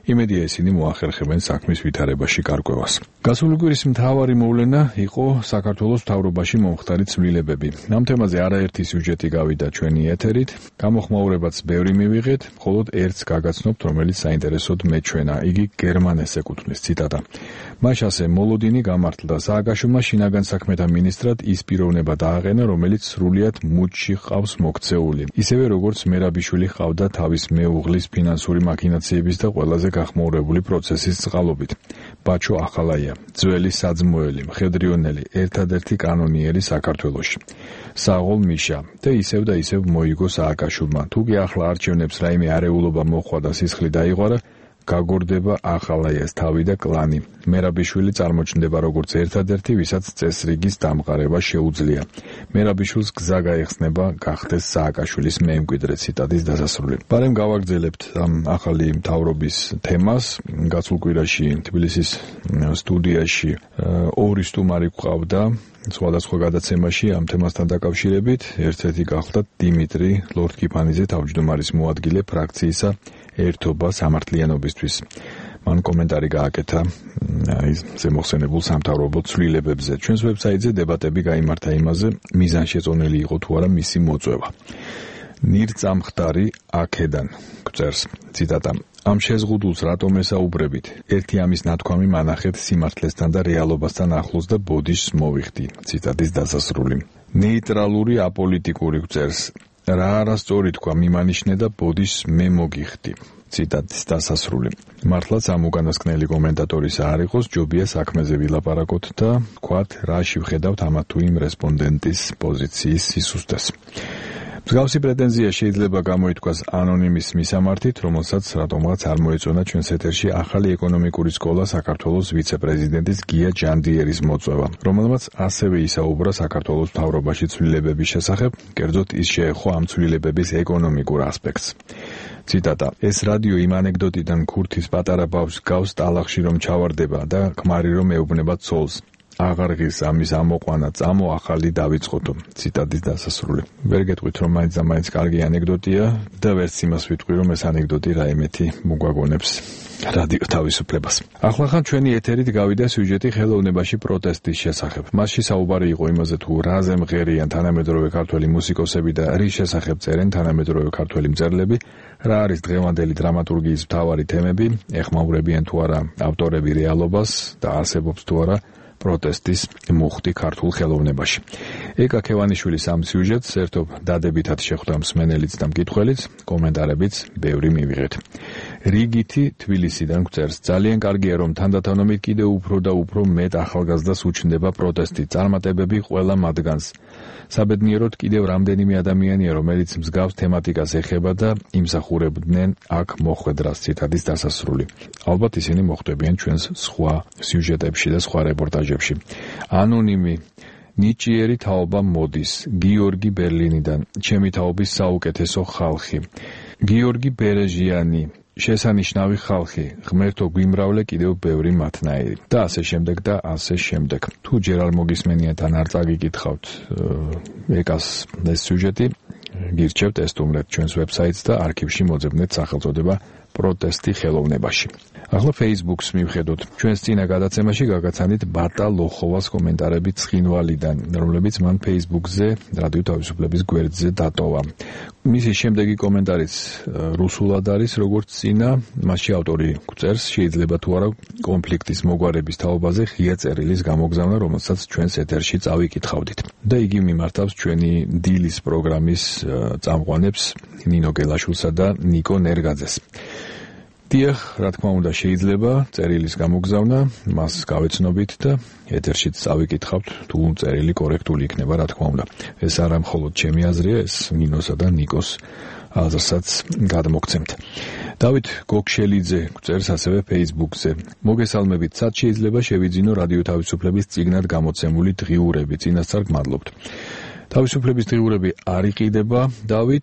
იმედია ისინი მოახერხებენ საქმის ვითარებაში გარკვევას. გასული კვირის მთავარი მოვლენა იყო საქართველოს მთავრობაში მომხდარი ცვლილებები. ამ თემაზე არაერთი სიუჟეტი გავიდა ჩვენი ეთერით, გამოხმაურებაც ბევრი მივიღეთ, მხოლოდ ერთს გაგაცნობთ, რომელიც საინტერესოდ მეჩვენა. იგი გერმანეს ეკუთვნის, ციტატა. მას ასე მოლოდინი გამართლდა სააგაშომა შინაგან საქმეთა მინისტრად ის პიროვნება დააყენა, რომელიც სრულიად მუჩში ყავს მოქცეული. ისევე როგორც მერაბიშვილი ყავდა თავის მეუღლის ფინანსური მაქინაციების და ყველაზე გახმაურებული პროცესის წყალობით. ბაჩო ახალაია, ძველი საძმოელი, მხედრიონელი, ერთადერთი კანონიერი საქართველოში. საღოლ მიშა და ისევ მოიგო სააგაშომა. თუ კი ახლა არჩევნებს რაიმე არეულობა მოხვა და სისხლი დაიღვარა, გაგორდება ახალაიას თავი და კლანი. მერაბიშვილი წარმოჩნდება როგორც ერთადერთი, ვისაც წესრიგის დამყარება შეუძლია. მერაბიშვილს გზა გაეხსნება გახდეს სააკაშვილის მემკვიდრე, ციტატის დასასრული. ბარემ გავაგრძელებთ ამ ახალი მთავრობის თემას. გასულ კვირაში თბილისის სტუდიაში ორი სტუმარი გვყავდა სხვადასხვა გადაცემაში ამ თემასთან დაკავშირებით. ერთ-ერთი გახლდათ დიმიტრი ლორდ-კიფანიძე, თავმჯდომარის მოადგილე ფრაქციისა ერთობა სამართლიანობისთვის. მან კომენტარი გააკეთა ზემოხსენებულ სამთავრობო ცვლილებებზე. ჩვენს ვებსაიტზე დებატები გაიმართა იმაზე, მიზანშეწონილი იყო თუ არა მისი მოწვევა. ნირწამხდარი აქედან გწერს, ციტატა. ამ შეზღუდულს რატომ ესაუბრებით? ერთი ამის ნათქვამი მანახეთ სიმართლესთან და რეალობასთან ახლოს და ბოდიშს მოვიხდი, ციტატის დასასრული. ნეიტრალური აპოლიტიკური გწერს. რა არასწორი თქვა მიმანიშნე და ბოდიშს მე მოგიხდი, ციტატის დასასრული. მართლაც ამ უკანასკნელი კომენტატორის არ იყოს, ჯობია საქმეზე ვილაპარაკოთ და ვქვათ, რაში ვხედავთ ამა თუ იმ რესპონდენტის პოზიციის სისუსტეს. მსგავსი პრეტენზია შეიძლება გამოითქვას ანონიმის მისამართით, რომელსაც რატომღაც არ მოეწონა ჩვენს ეთერში ახალი ეკონომიკური სკოლა საქართველოს ვიცე-პრეზიდენტის გია ჯანდიერის მოწვევა, რომელმაც ასევე ისაუბრა საქართველოს მთავრობაში ცვლილებების შესახებ, კერძოდ ის შეეხო ამ ცვლილებების ეკონომიკურ ასპექტს. ციტატა. ეს რადიო იმ ანეკდოტიდან ქურთის პატარა ბავშვს გავს ტალახში რომ ჩავარდება და ქმარი რომ ეუბნება ცოლს. აღარღის ამის ამოყვანა წამო ახალი დავიწყოთო, ციტატის დასასრული. ვერ გეტყვით რომ მაინც კარგი ანეკდოტია და ვერც იმას ვიტყვი რომ ეს ანეკდოტი რაიმეთი მოგვაგონებს რადიო თავისუფლებას. ახლახან ჩვენი ეთერით გავიდა სიუჟეტი ხელოვნებაში პროტესტის შესახებ. მასში საუბარი იყო იმაზე თუ რაზე მღერიან თანამედროვე ქართველი მუსიკოსები და რის შესახებ წერენ თანამედროვე ქართველი მწერლები, რა არის დღევანდელი დრამატურგიის მთავარი თემები, ეხმაურებიან თუ არა ავტორები რეალობას და არსებობს თუ არა პროტესტის მუხტი ქართულ ხელოვნებაში. ეკა ქევანიშვილის ამ სიუჟეტს ერთობ დადებითად შეხვდა მსმენელიც და მკითხველიც, კომენტარებიც ბევრი მივიღეთ. რიგითი თბილისიდან გწერს, ძალიან კარგია რომ თანდათანობით კიდევ უფრო და უფრო მეტ ახალგაზრდას უჩნდება პროტესტი, წარმატებები ყველა მათგანს. საბედნიეროდ კიდევ რამდენიმე ადამიანია, რომელიც მსგავს თემატიკას ეხება და იმსახურებდნენ აქ მოხვედრას, ციტატის დასასრული. ალბათ ისინი მოხვდებიან ჩვენს სხვა სიუჟეტებში და სხვა რეპორტაჟებში. ანონიმი ნიჭიერი თაობა მოდის, გიორგი ბერლინიდან, ჩემი თაობის საუკეთესო ხალხი. გიორგი ბერეჟიანი, შესანიშნავი ხალხი, ღმერთო გვიმრავლე კიდევ ბევრი მათნაირი და ასე შემდეგ და ასე შემდეგ. თუ ჯერ არ მოგისმენიათ ან არ წაგიკითხავთ ეკას ეს სიუჟეტი, გირჩევთ ესტუმრეთ ჩვენს ვებსაიტს და არქივში მოძებნეთ სახელწოდება პროტესტი ხელოვნებაში. ახლა Facebook-ს მივხედოთ. ჩვენს წინა გადაცემაში გაგაცანით ბატა ლოხოვას კომენტარები ცხინვალიდან, რომლებიც მან Facebook-ზე რადიო თავისუფლების გვერდზე დატოვა. მისი შემდეგი კომენტარიც რუსულად არის, როგორც წინა, მასში ავტორი გვწერს, შეიძლება თუ არა კონფლიქტის მოგვარების თაობაზე ღია წერილის გამოგზავნა, რომელსაც ჩვენს ეთერში წავიკითხავდით. და იგი მიმართავს ჩვენი დილის პროგრამის წამყვანებს ნინო გელაშვილსა და ნიკო ნერგაძეს. დიახ, რა თქმა უნდა, შეიძლება წერილის გამოგზავნა, მას გავეცნობით და ეთერშიც წავიკითხავთ, თუ წერილი კორექტული იქნება, რა თქმა უნდა. ეს არა მხოლოდ ჩემი აზრია, ეს ნინოსა და ნიკოს აზრსაც გადმოგცემთ. დავით გოგშელიძე წერს ასევე Facebook-ზე. მოგესალმებით, სად შეიძლება შევიძინო რადიო თავისუფლების წიგნად გამოცემული დღიურები, წინასწარ გმადლობთ. თავისუფლების დღიურები არ იყიდება, დავით,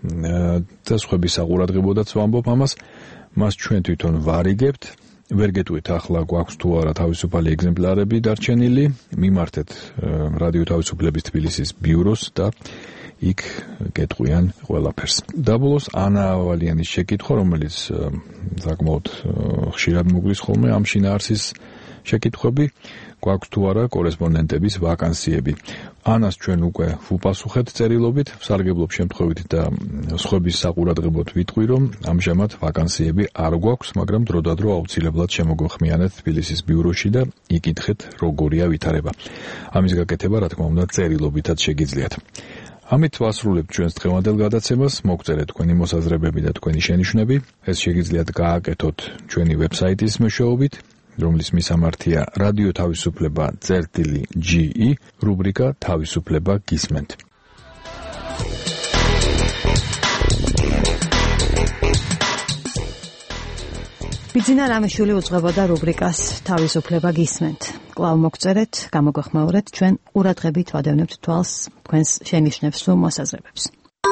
და სხვები საყურადღებოდაც ვამბობ ამას. მას ჩვენ თვითონ ვარიგებთ, ვერ გეტყვით ახლა გვაქვს თუ არა თავისუფალი ეგზემპლარები დარჩენილი, მიმართეთ რადიო თავისუფლების თბილისის ბიუროს და იქ გეტყვიან ყველაფერს. დაბოლოს ანა ავალიანის შეკითხვა, რომელიც საკმაოდ ხშირად მოგვის ხოლმე ამ შინაარსის შეკითხვები, გვაქვს თუ არა კორესპონდენტების ვაკანსიები. ანას ჩვენ უკვე ვუპასუხეთ წერილობით, სარგებლობ შემთხვევით და სხვების საყურადღებოდ ვიტყვი, რომ ამჟამად ვაკანსიები არ გვაქვს, მაგრამ დროდადრო აუცილებლად შემოგვეხმიანეთ თბილისის ბიუროში და იკითხეთ როგორია ვითარება. ამის გაკეთება, რა თქმა უნდა, წერილობითაც შეგიძლიათ. ამით ვასრულებთ ჩვენს დღევანდელ გადაცემას, მოგწერეთ თქვენი მოსაზრებები და თქვენი შენიშვნები. ეს შეგიძლიათ გააკეთოთ ჩვენი ვებსაიტის მეშვეობით, რომლის მისამართია რადიო თავისუფლება წერტილი.ge, რუბრიკა თავისუფლება გისმენთ. ბიძინა რამიშვილი უძღვებოდა რუბრიკას თავისუფლება გისმენთ. კვლავ მოგწერეთ, გამოგვეხმაურეთ, ჩვენ ყურადღებით ვადევნებთ თვალს თქვენს შენიშვნებს თუ მოსაზრებებს.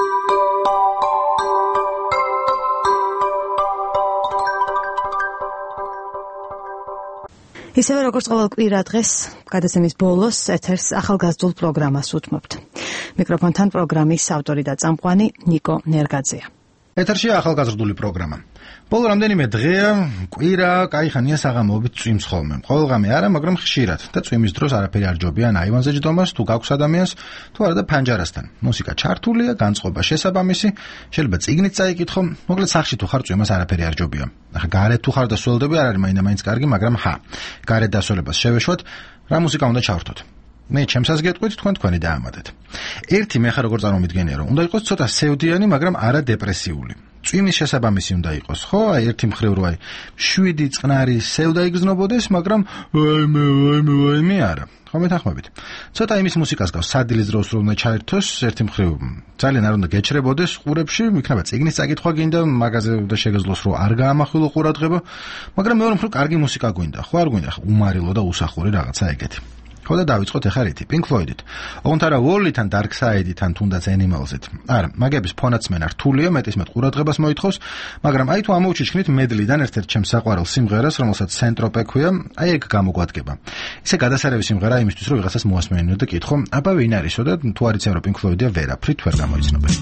ისევე როგორც ყოველ კვირა დღეს, გადაცემის ბოლოს ეთერს ახალგაზრდულ პროგრამას უთმობთ. მიკროფონთან პროგრამის ავტორი და წამყვანი ნიკო ნერგაძეა. ეთერშია ახალგაზრდული პროგრამა. ბოლო რამდენიმე დღეა კვირა კაიხანია საღამოობით წვიმს ხოლმე. ყოველღამე არა, მაგრამ ხშირად და წვიმის დროს არაფერი არ ჯობია აივანზე ჯდომას, თუ გაქვს ადამიანს, თუ არა და ფანჯარასთან. მუსიკა ჩართულია, განწყობა შესაბამისი, შეიძლება წიგნით წაიკითხო, მოკლედ სახში თუ ხარ წვიმას არაფერი არ ჯობია. ახლა გარეთ თუ ხარ და სველდები არ არის მაინც კარგი, მაგრამ გარეთ დასოლებას შევეშვათ, რა მუსიკა უნდა ჩავრთოთ. მე ჩემსაც გეტყვით, თქვენი დაამატეთ. ერთი მე ხარ როგორ წარმომიდგენია, რომ უნდა იყოს ცოტა სევდიანი, მაგრამ არა დეპრესიული. წვიმის შესაბამისი უნდა იყოს, ხო? აი ერთი მხრივ რო 7 წყნარი სევდა იგზნობოდეს, მაგრამ ვაიმე არა. ხო მეთანხმებით. ცოტა იმის მუსიკას გავს, სადილის დროს რომ უნდა ჩაერთოს, ერთი მხრივ ძალიან არ უნდა გეჩრებოდეს ყურებში, იქნება წიგნის წაკითხვა გინდა, მაღაზიაზე და შეგეძლოს რომ არ გაამახვილო ყურადღება, მაგრამ მეორე მხრივ კარგი მუსიკა გვინდა, ხო არ გვინდა უმარილო და უსახური რაღაცა ეგეთი. ხო და დავიწყოთ ახლა რითი, Pink Floyd-ით. ოღონდ არა Wall-ით ან Dark Side-ით ან თუნდაც Animals-ით. არა, მაგების ფონაცმენა რთულია, მეტისმეტ ყურადღებას მოითხოვს, მაგრამ აი თუ ამოვჩიჩქნით medley-დან ერთ-ერთ ჩემს საყვარელ სიმღერას, რომელსაც Saint-Tropez ქვია, აი ეგ გამოგვადგება. ისე გადასარევი სიმღერა იმისთვის, რომ ვიღაცას მოასმენინო და კითხო, აბა ვინ არისო და თუ არ იციან რომ Pink Floyd-ია ვერაფრით ვერ გამოიცნობენ.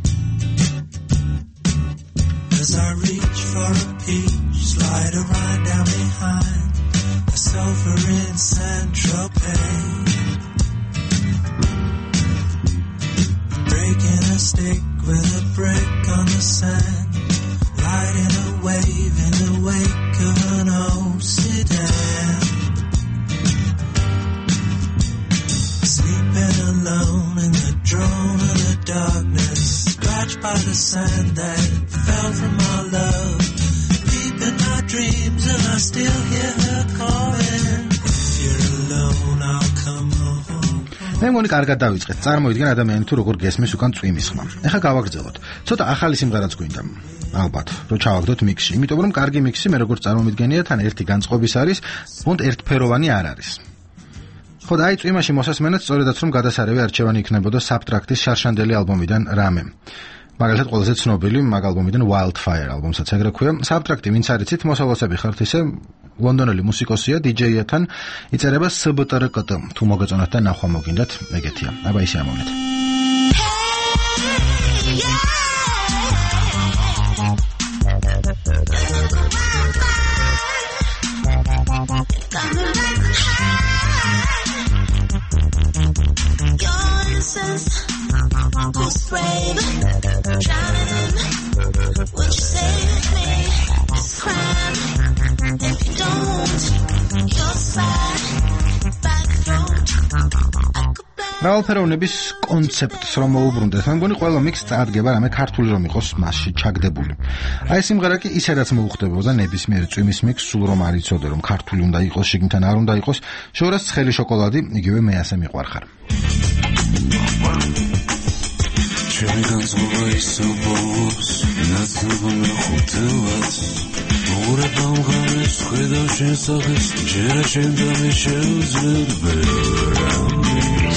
As I reach for a peach, slide a ride down behind a sofa in Saint-Tropez, breaking a stick with a brick on the sand, riding a wave in the wake of an old sedan, sleeping alone in the drone of the darkness, scratched by the sand that fell from our love, deep in my dreams and I still hear her calling, if you're alone I'll come home. მე მგონი კარგად დავიწყეთ. წარმოიდგენ ადამიანი თუ როგორ გესმის უკან წვიმის ხმა. ეხლა გავაგრძელოთ. ცოტა ახალი სიმღერაც გვინდა. ალბათ, რომ ჩავაგდოთ მიქსში. იმიტომ რომ კარგი მიქსი მე როგორც წარმომიდგენია, თან ერთი განწყობის არის, თუნდ ერთფეროვანი არ არის. ხო და აი წვიმაში მოსასმენად სწორედაც რომ გადასარევი არჩევანი იქნებოდა Subtract-ის შარშანდელი ალბომიდან რამე. მაგალითად ყველაზე ცნობილი მაგ ალბომიდან Wildfire ალბომსაც ეგრე ქვია. Subtract-ი ვინც არ იცით, მოსავალსები ხართ ისე ლონდონელი მუსიკოსია, DJ-თან იწერება SBTRKT. თუ მოგეწონათ და ნახვა მოგინდათ, ეგეთია. აბა ისე ამოვნეთ. Ghost wave, drowning in. Would you save me? It's a crime. If you don't, you're sad. Back road. რაალფეროვნების კონცეპტს რომ მოუბრუნდეთ, მე მგონი ყველა მიქსს წარდგება რამე ქართული რომ იყოს მასში ჩაგდებული. აი სიმღერა კი ისედაც მოუხდებოდა ნებისმიერ წვიმის მიქსს, სულ რომ არ იცოდე რომ ქართული უნდა იყოს, შიგნიდან არ უნდა იყოს, შორას ცხელი შოკოლადი, იგივე მე ასე მიყვარხარ. Ჩემი განწყობა ისობოს, ნაცნობო მეხუთელად მოგურება მღარეს, ხედავ შენ სახეს, ჯერა შენ და მე შევძლებ ბერამის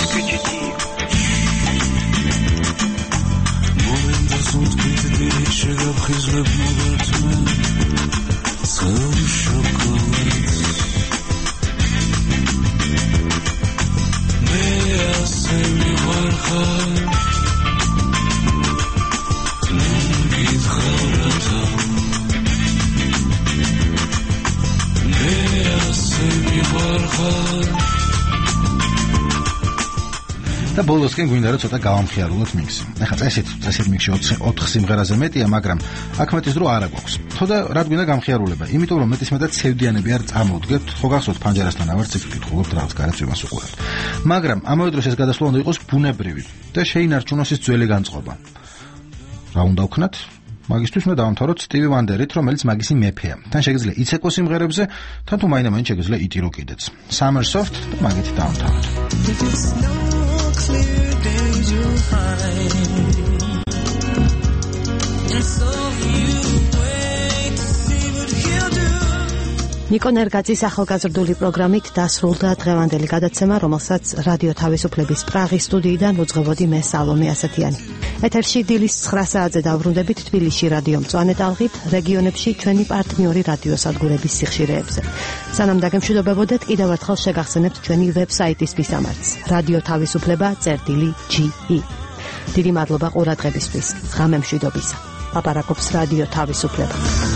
მომენტას უთქვით დილით შეგაფხიზლებ მოგერთმე ცხელ შოკოლადს მე ასე მიყვარხარ და ბოლოსკენ გვინდა რომ ცოტა გავამხიარულოთ მიქსი. ეხლა წესით მიქსი 4 სიმღერაზე მეტია, მაგრამ აქ მეტის დრო არ აქვს. ხო და რა გვინდა გამხიარულება? იმიტომ რომ მეტისმეტად ცევდიანები არ წამოვდგებთ, ხო გახსოვთ ფანჯარასთან ავარ ციკლით გითხულობთ რაღაც გარეთ უყურებთ. მაგრამ ამავე დროს ეს გადასვლა უნდა იყოს ბუნებრივი და შეინარჩუნოს ის ძველი განწყობა. რა უნდა ვქნათ? მაგისთვის უნდა დავამთავროთ სტივი ვანდერით, რომელიც მაგისი მეფეა. თან შეგიძლია იცეკო სიმღერებზე, თან თუ მაინდა-მაინც შეგიძლია იტირო კიდეც. Summer Soft და მაგით დავამთავროთ. ნიკო ნერგაძის ახალგაზრდული პროგრამით დასრულდა დღევანდელი გადაცემა, რომელსაც რადიო თავისუფლების პრაღის სტუდიიდან უძღვებოდი მე სალომე ასათიანი. ეთერში დილის 9 საათზე დავბრუნდებით თბილისში რადიო მწვანე ტალღით, რეგიონებში ჩვენი პარტნიორი რადიოსადგურების სიხშირეებზე. სანამ დაგემშვიდობებოდეთ, კიდევ ერთხელ შეგახსენებთ ჩვენი ვებსაიტის მისამართს: radio.ge. დიდი მადლობა ყურადღებისთვის. ღამე მშვიდობისა. ლაპარაკობს რადიო თავისუფლება.